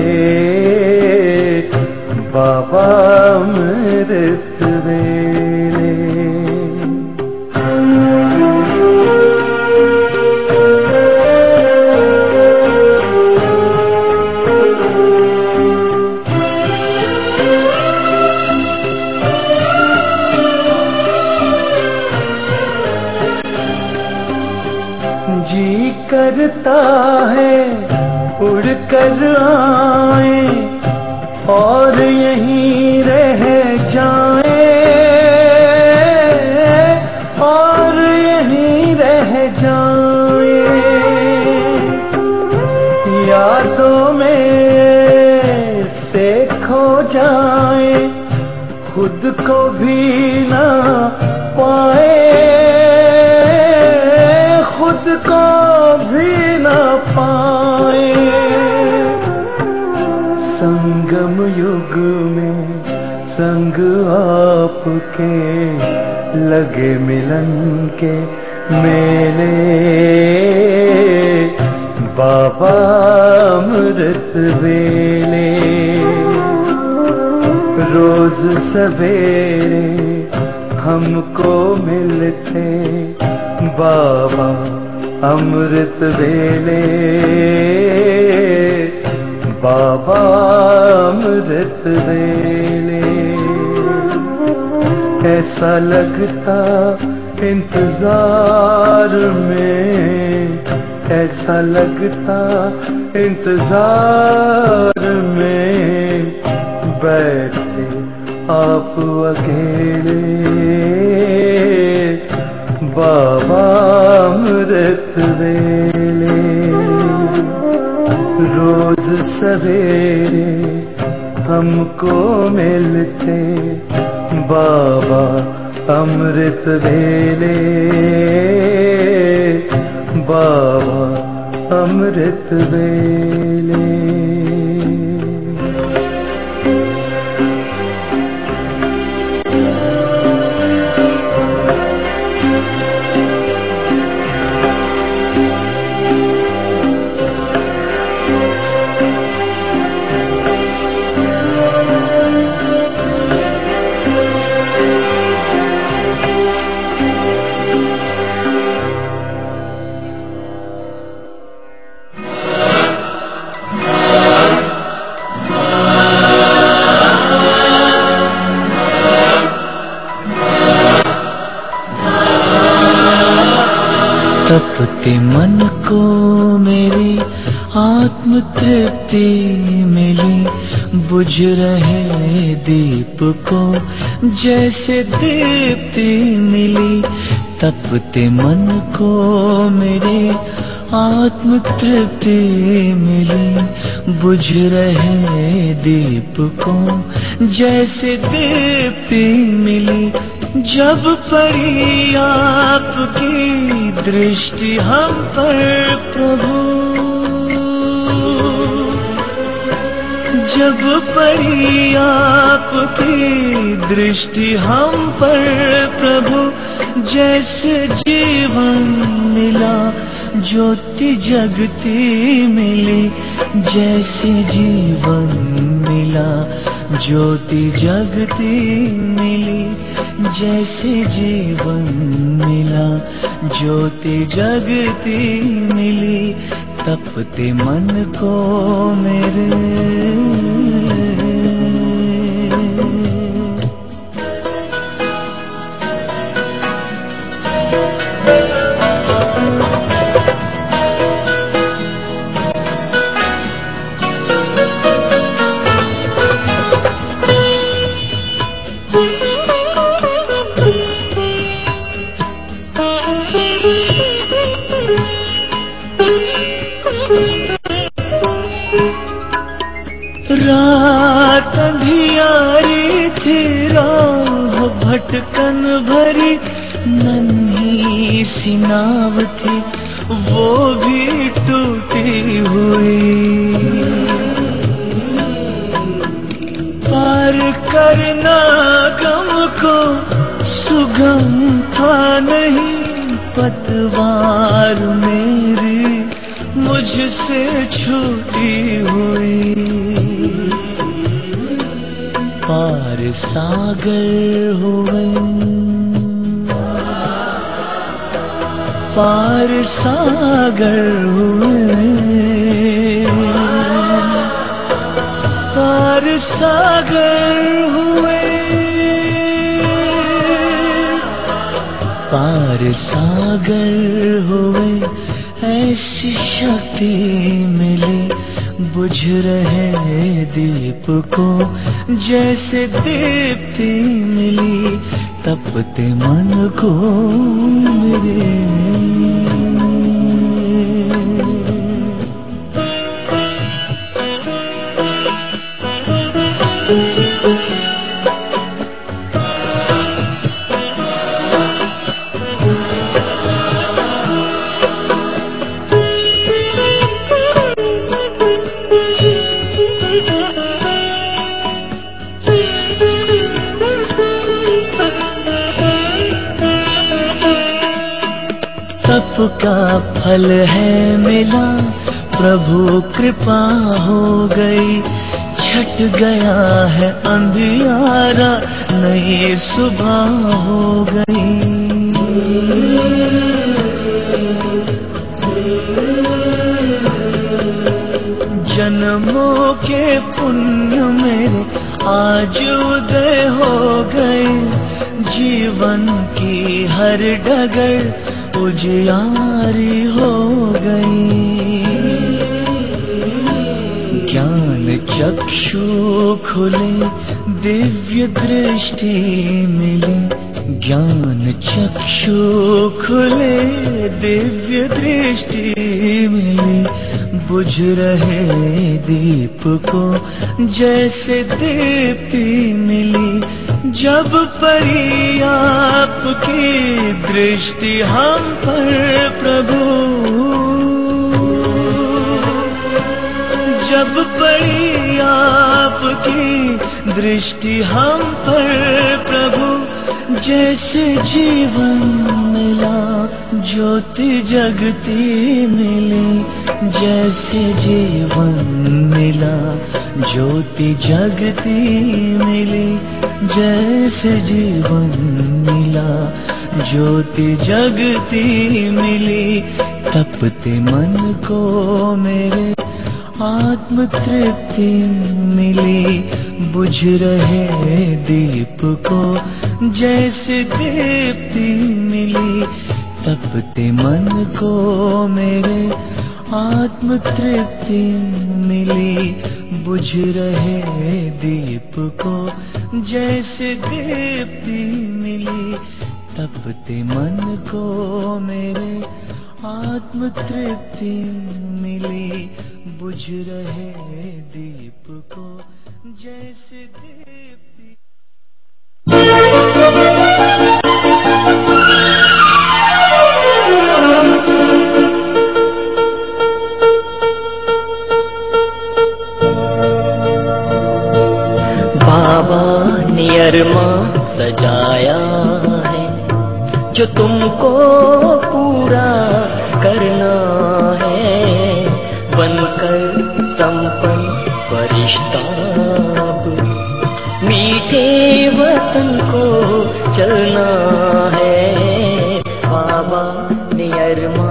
Speaker 6: बाबा अमृत वेले। जी करता है उड़ कर आए और यहीं रह जाए, और यहीं रह जाए। यादों में से खो जाए, खुद को भी ना पाए, खुद को भी ना पाए। संगम युग में संग आपके लगे मिलन के मेले, बाबा अमृत वेले। रोज सवेरे हमको मिलते बाबा अमृत वेले, बाबा अमृत वेले। ऐसा लगता इंतजार में, ऐसा लगता इंतजार में बैठे आप अकेले, बाबा अमृत वेले। रोज सवेरे हमको मिलते बाबा अमृत वेले, बाबा अमृत वेले।
Speaker 2: तपते मन को मेरी आत्म तृप्ति मिली, बुझ रहे दीप को जैसे दीप्ति मिली। तपते मन को मेरे आत्म तृप्ति मिली, बुझ रहे दीप को जैसे दीप्ति मिली। जब पड़ी आपकी दृष्टि हम पर प्रभु, जब पड़ी आपकी दृष्टि हम पर प्रभु, जैसे जीवन मिला ज्योति जगती मिली, जैसे जीवन मिला
Speaker 6: ज्योति जगती मिली जैसे जीवन मिला। ज्योति जगती मिली तपते मन को मेरे। रात अंधियारी थी, राह भटकन भरी, नन्ही सी नाव थी वो भी टूटी हुई। पार करना गम को सुगम था नहीं, पतवार मेरी मुझसे छूटी हुई। पार सागर हुए, पार सागर हुए, पार सागर हुए, पार सागर हुए। ऐसी शक्ति मिली बुझ रहे दीप को, जैसे दीप्ति मिली तपते मन को मेरे। का फल है मिला, प्रभु कृपा हो गई। छट गया है अंधियारा, नई सुबह हो गई। जन्मों के पुण्य मेरे आज उदय हो गए। जीवन की हर डगर उजियारी हो गई। ज्ञान चक्षु खुले, दिव्य दृष्टि मिली। ज्ञान चक्षु खुले, दिव्य दृष्टि मिली। बुझ रहे दीप को जैसे दीप्ति मिली। जब पड़ी आपकी दृष्टि हम पर प्रभु, जब पड़ी आपकी दृष्टि हम पर प्रभु, जैसे जीवन मिला ज्योति जगती मिली। जैसे जीवन मिला ज्योति जगती मिली। जैसे जीवन मिला ज्योति जगती मिली। तपते मन को मेरे आत्म तृप्ति मिली। बुझ रहे दीप को जैसे दीप्ति मिली। तपते मन को मेरे आत्म तृप्ति मिली। बुझ रहे दीप को जैसे दीप्ति मिली। तपते मन को मेरे आत्म तृप्ति मिली। बुझ रहे दीप को जैसे दीप्ति।
Speaker 2: बाबा ने अरमान सजाया है जो तुमको पूरा करना है। बनकर संपन्न फरिश्ता अब
Speaker 6: वतन को चलना है, बाबा ने अरमान।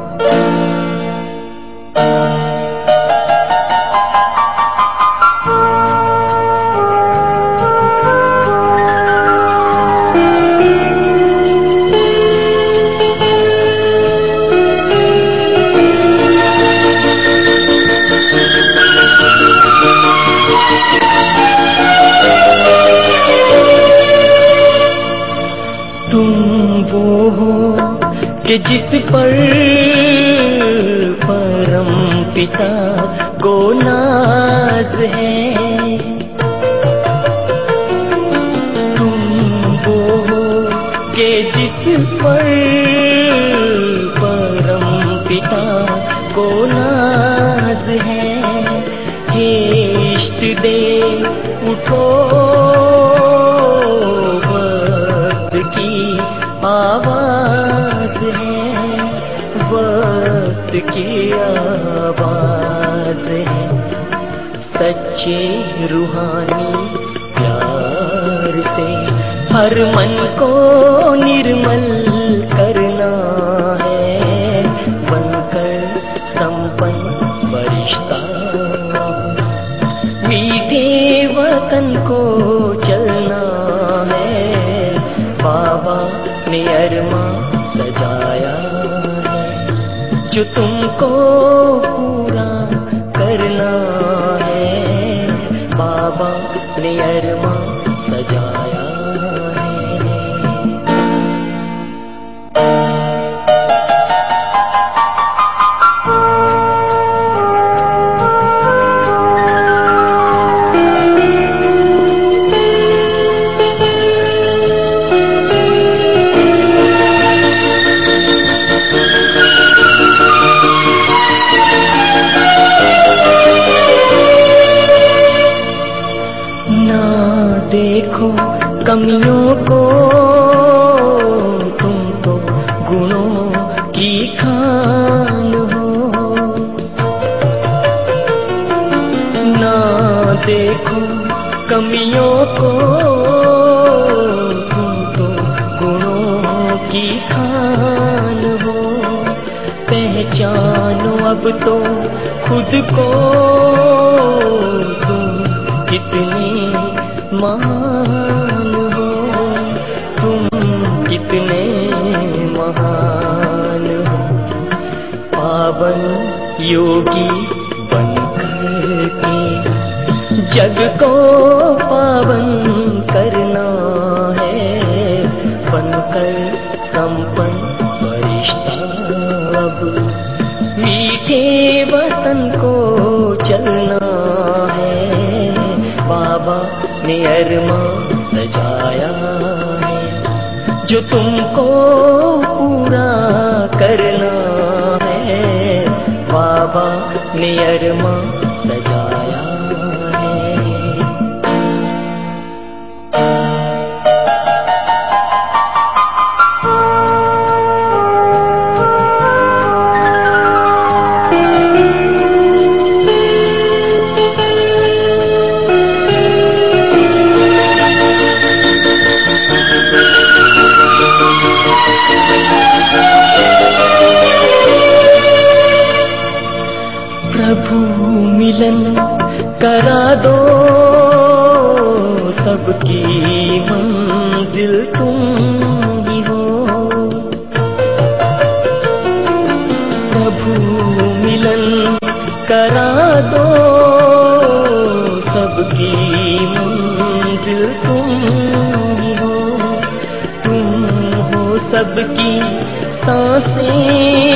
Speaker 6: कि जिस पर परम पिता को नाज है, तुम वो हो कि जिस पर परम पिता को नाज है। हे इष्ट दे उठो वक्त की आवाज है, वक्त की आवाज है। सच्चे रूहानी प्यार से हर मन को निर्मल करना है, बनकर संपन्न फरिश्ता मीठे वतन को चलना है, बाबा ने अरमान सजाया है, जो तुमको पूरा करना है, बाबा ने अरमान सजाया है। देखो कमियों को, तुम तो गुणों की खान हो। ना देखो कमियों को, तुम तो गुणों की खान हो। पहचानो अब तो खुद को, तुम कितने महान हो, तुम कितने महान हो। पावन योगी बनकर के जग को पावन करना है, बनकर संपन्न फरिश्ता अब मीठे वतन को चलना है, बाबा ने अरमान सजाया है, जो तुमको पूरा करना है, बाबा ने अरमान सजाया है। प्रभु मिलन करा दो, सबकी मंजिल तुम ही हो। प्रभु मिलन करा दो, सबकी मंजिल तुम ही हो। तुम हो सबकी सांसें,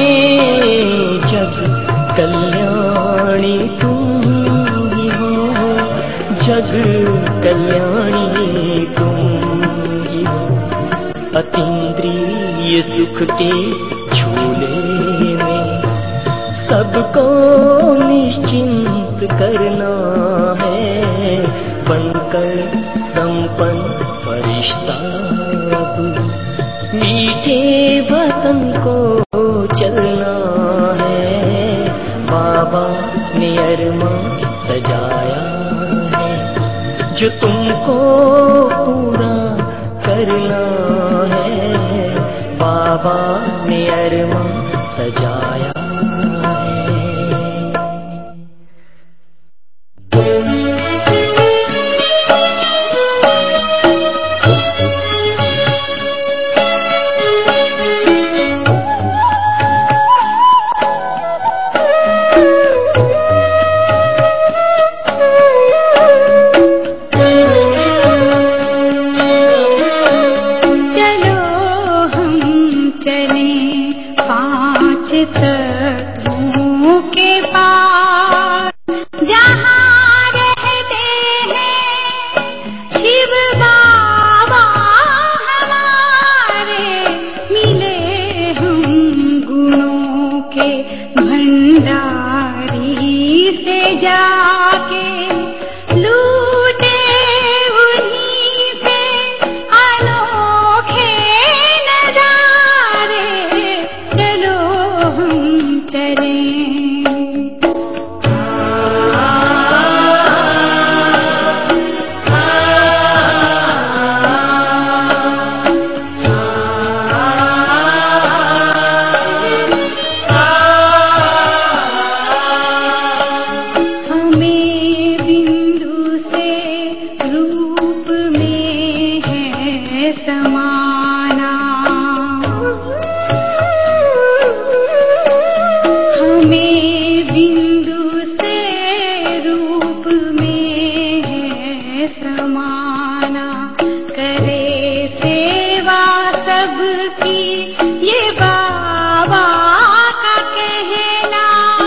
Speaker 6: जग कल्याणी तुम ही हो, जग कल्याणी तुम ही हो। अतीन्द्रिय सुख के झूले में सबको निश्चिंत करना है, बनकर संपन्न फरिश्ता अब मीठे वतन को चलना है, बाबा ने अरमान सजाया है, जो तुमको पूरा सजाया
Speaker 7: तत्वों के पार जहाँ रहते हैं शिव बाबा हमारे, मिले हम गुणों के भंडारी से जाके, लूटे उन्हीं से अनोखे नजारे, चलो हम चलें। हमें बिंदु से रूप में है समाना, हमें बिंदु से रूप में है समाना, करे सेवा सबकी ये बाबा का कहना।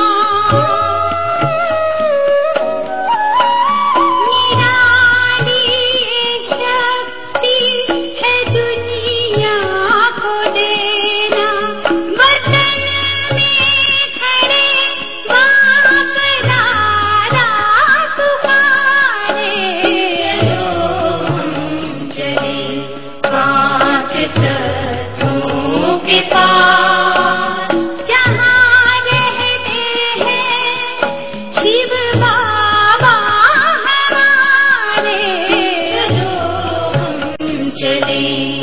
Speaker 7: निराली शक्ति है दुनिया को देना, वतन में खड़े बाप दादा पुकारे, चलो हम चले पांच तत्वों के पार जहाँ रहते हैं शिव बाबा हमारे, चलो हम चले।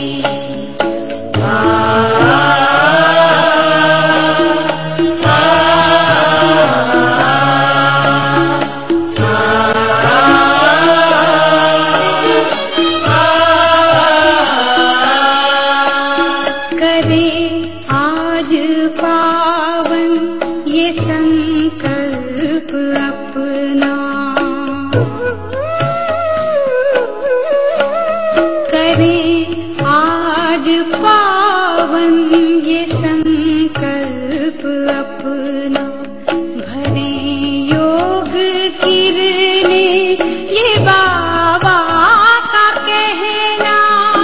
Speaker 7: करे आज पावन ये संकल्प अपना, करे आज पावन ये संकल्प अपना, भरे योग किरने ये बाबा का कहना।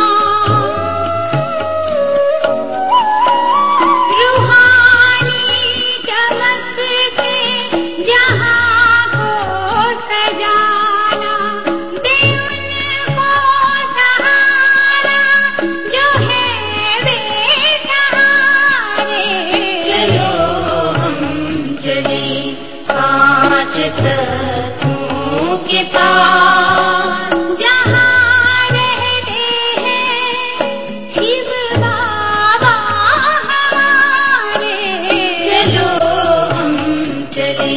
Speaker 7: रूहानी चमक से जहाँ को सजाना, दे उनको सहारा जो है बेसहारे, चलो हम चले पांच तत्वों के पार जहाँ रहते हैं शिव बाबा हमारे, चलो हम चले।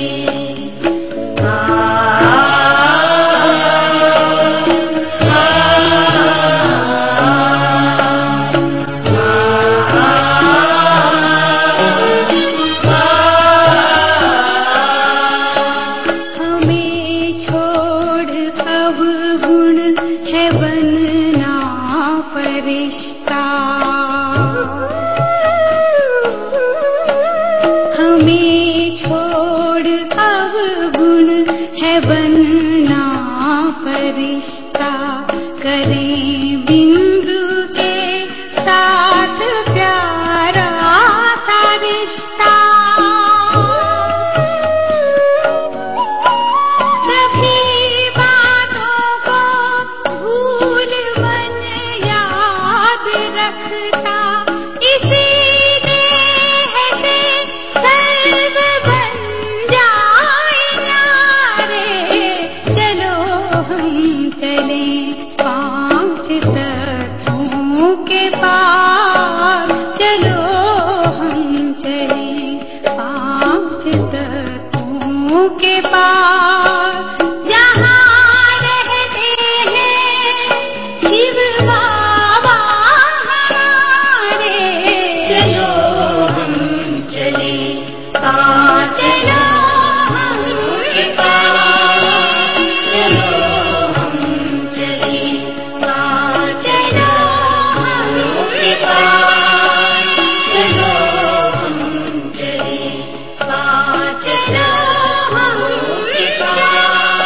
Speaker 7: हमें छोड़ अवगुण है बनना फरिश्ता, हमें छोड़ अवगुण है बनना फरिश्ता, करें बिंदु के साथ प्यारा सा रिश्ता। सभी बातों को भूल मन याद रखता, इसी देह से सर्व बन जाए न्यारे, चलो हम चले। चली पांच तत्वों के पार, जहाँ रहते हैं शिव बाबा हमारे।
Speaker 1: चलो हम चले पांच
Speaker 7: चलो हम
Speaker 1: के पार, चलो हम चले पांच
Speaker 7: चलो हम
Speaker 1: के पार, चलो हम चले पांच
Speaker 7: चलो हम
Speaker 1: के पार।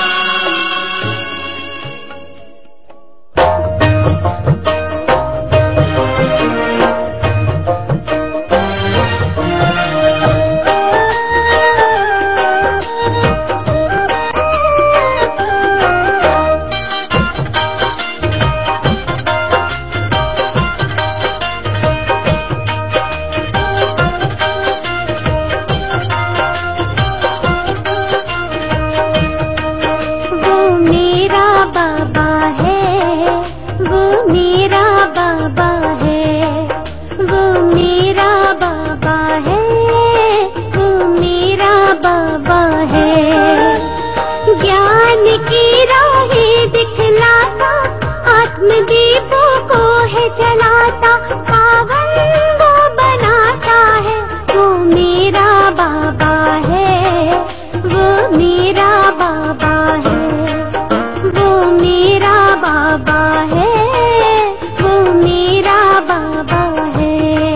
Speaker 7: वो मेरा बाबा है, वो मेरा बाबा है, वो मेरा बाबा है, वो मेरा बाबा है। ज्ञान की राहें दिखलाता, आत्मदीपों को है जलाता, पावन वो बनाता है। वो मेरा बाबा है, वो मेरा बाबा है, वो मेरा बाबा है, वो मेरा बाबा है।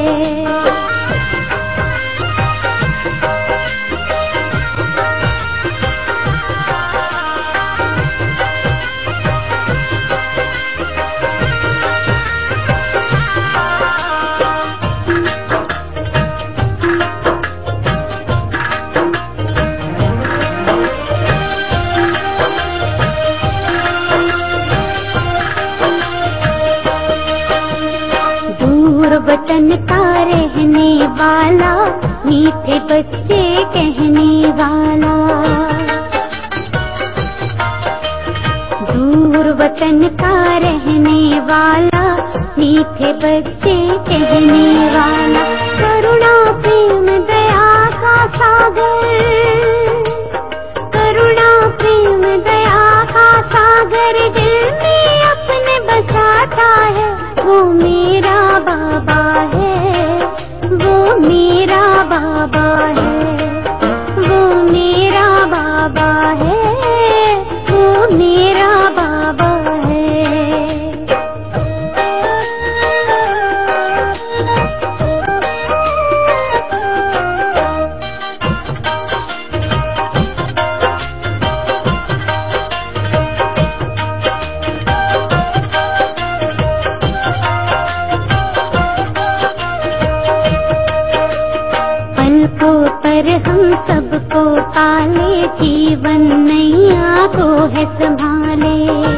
Speaker 7: दूर वतन का रहने वाला, मीठे बच्चे कहने वाला। दूर वतन का रहने वाला, मीठे बच्चे कहने वाला। करुणा प्रेम दया का सागर, करुणा प्रेम दया का सागर दिल में अपने बसाता है। वो मेरा बाबा है, वो मेरा बाबा है, वो मेरा बाबा है, वो मेरा बाबा है। पलकों पर हम सबको पाले, जीवन नैया को है संभाले।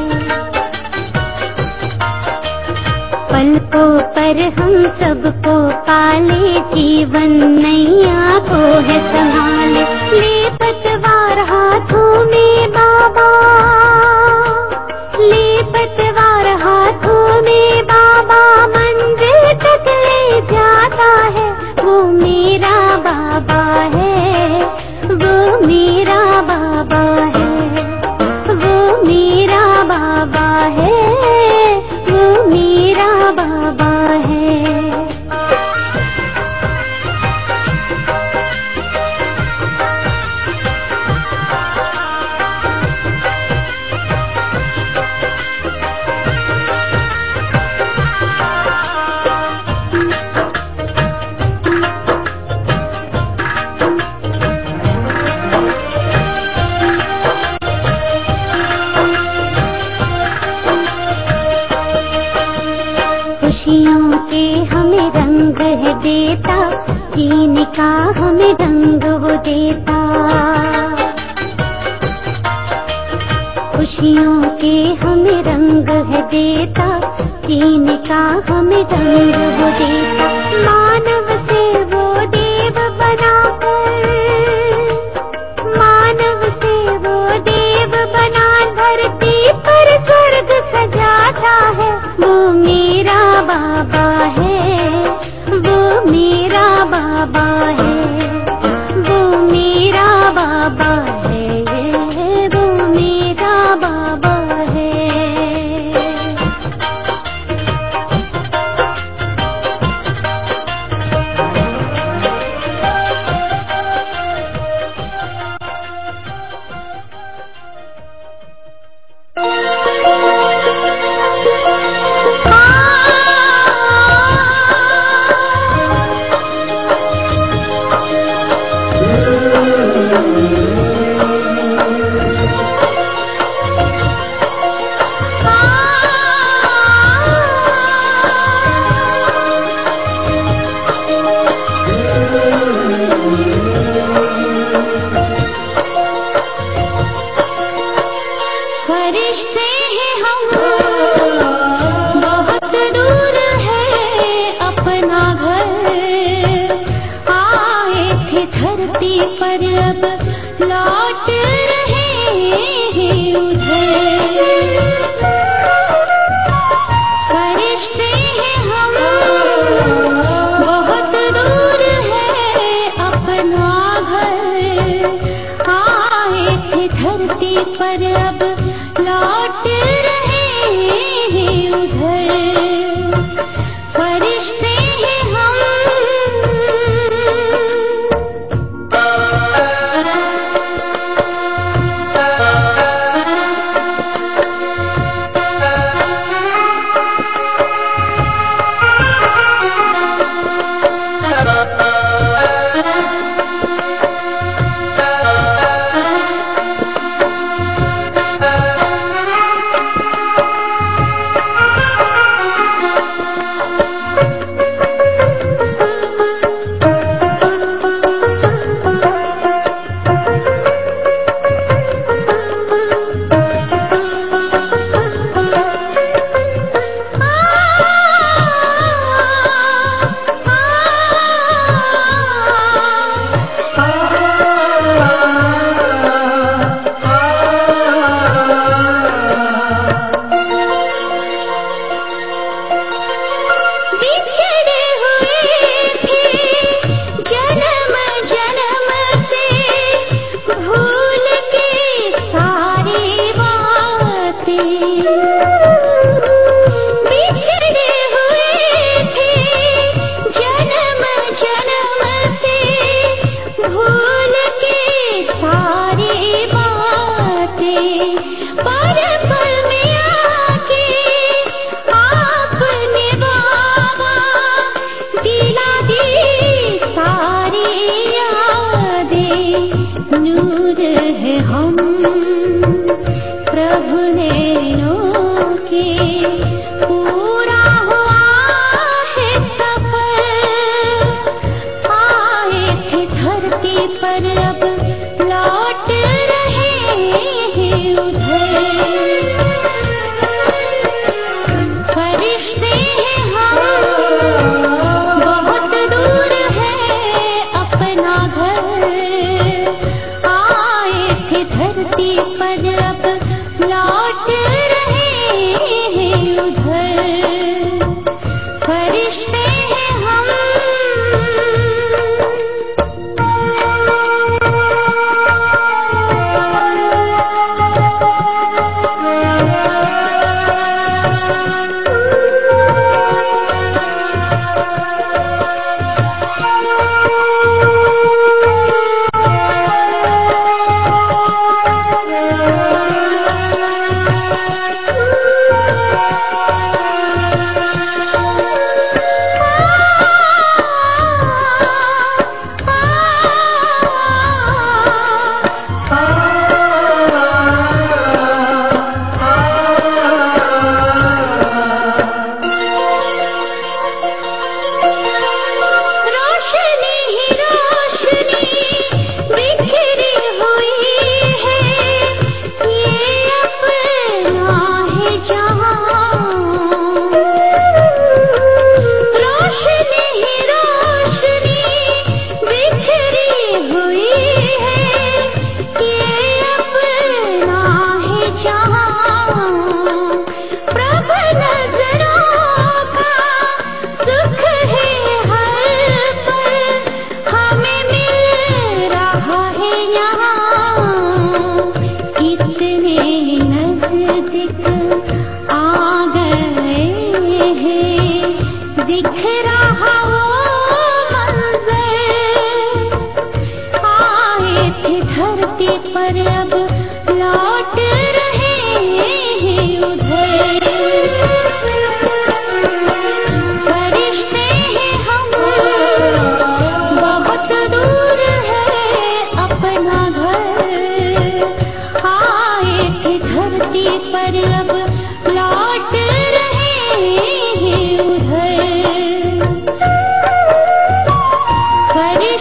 Speaker 7: पलकों पर हम सबको पाले, जीवन नैया को है संभाले। ले पतवार हाथों में बाबा, ले पतवार हाथों में बाबा, मंदिर तक ले जाता है। वो मेरा बाबा है, वो मेरा बाबा है, वो मेरा बाबा है, वो मेरा बाबा है। खुशियों के हमें रंग है देता, जीने का हमें रंग वो देता। खुशियों के हमें रंग है देता, जीने का हमें रंग वो देता। मानव से वो देव बनाकर, मानव से वो देव बना धरती पर स्वर्ग सजाता है। वो मेरा बाबा है, वो मेरा बाबा है, फरिश्ते हैं हम बहुत दूर है अपना घर, आए थे धरती पर अब लौट रहे हैं उधर। फरिश्ते हैं हम बहुत दूर है अपना घर, आए थे धरती पर अब लौट रहे हैं उधर। फरिश्ते हैं हम। फरिश्ते हैं हम।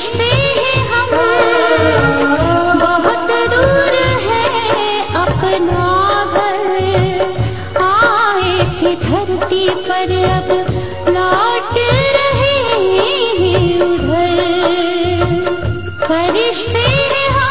Speaker 7: फरिश्ते हैं हम, बहुत दूर है अपना घर। आए थे धरती पर अब लौट रहे हैं उधर। फरिश्ते हैं हम।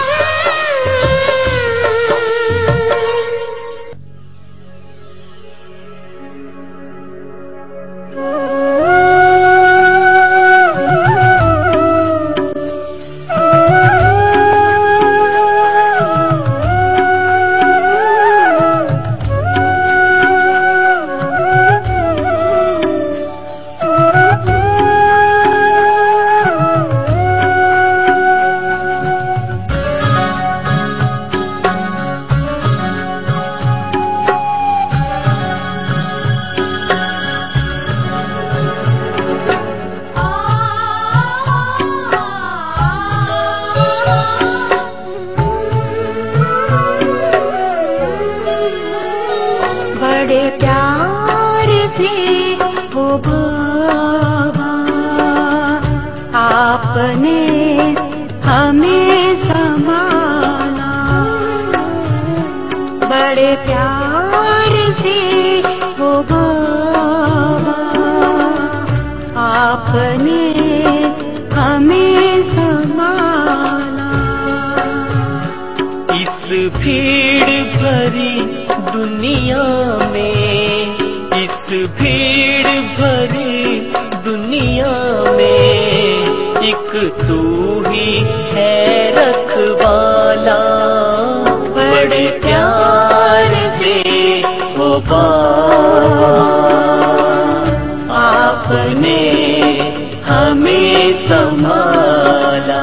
Speaker 7: बड़े प्यार से हो बाबा आपने हमें संभाला। बड़े प्यार से हो बाबा आपने हमें संभाला।
Speaker 2: इस भीड़ भरी दुनिया में, इस भीड़ भरी दुनिया में एक तू ही है रखवाला। बड़े प्यार से हो बाबा आपने हमें संभाला।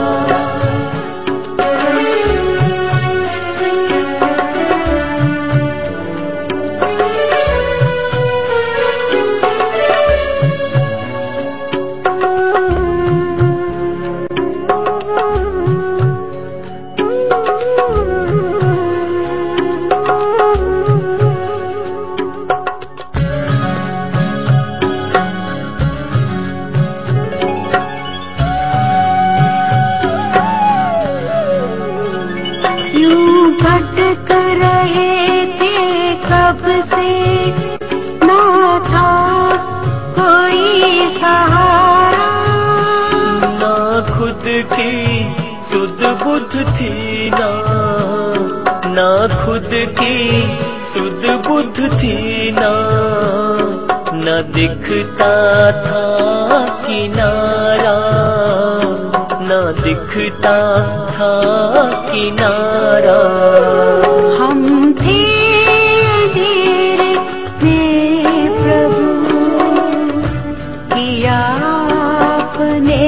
Speaker 7: भटक रहे थे कब से, ना था कोई सहारा।
Speaker 2: ना खुद की सुध बुध थी, ना ना खुद की सुध बुध थी, ना न दिखता था किनारा, न दिखता था किनारा।
Speaker 7: हम थे अंधेरे में प्रभु, किया आपने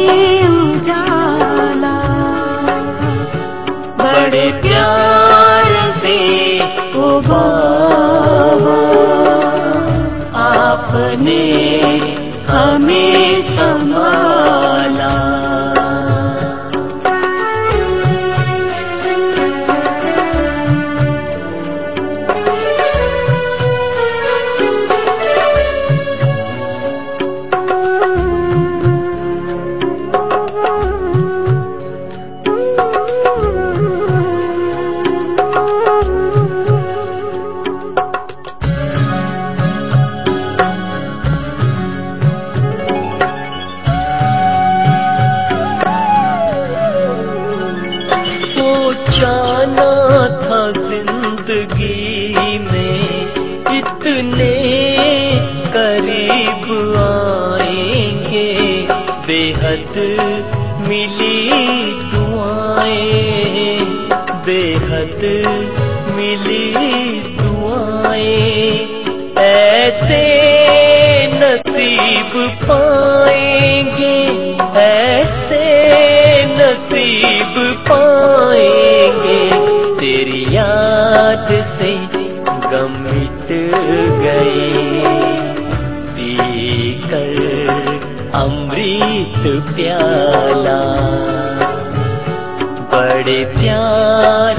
Speaker 7: उजाला।
Speaker 2: बड़े प्यार से ओ बाबा आपने हमें संभाला। जाना था जिंदगी में इतने करीब आएंगे, बेहद मिली दुआएं, बेहद मिली दुआएं। ऐसे नसीब पाएंगे, ऐसे नसीब पाएंगे, तेरी याद से गम मिट गए, पीकर अमृत प्याला। बड़े प्यार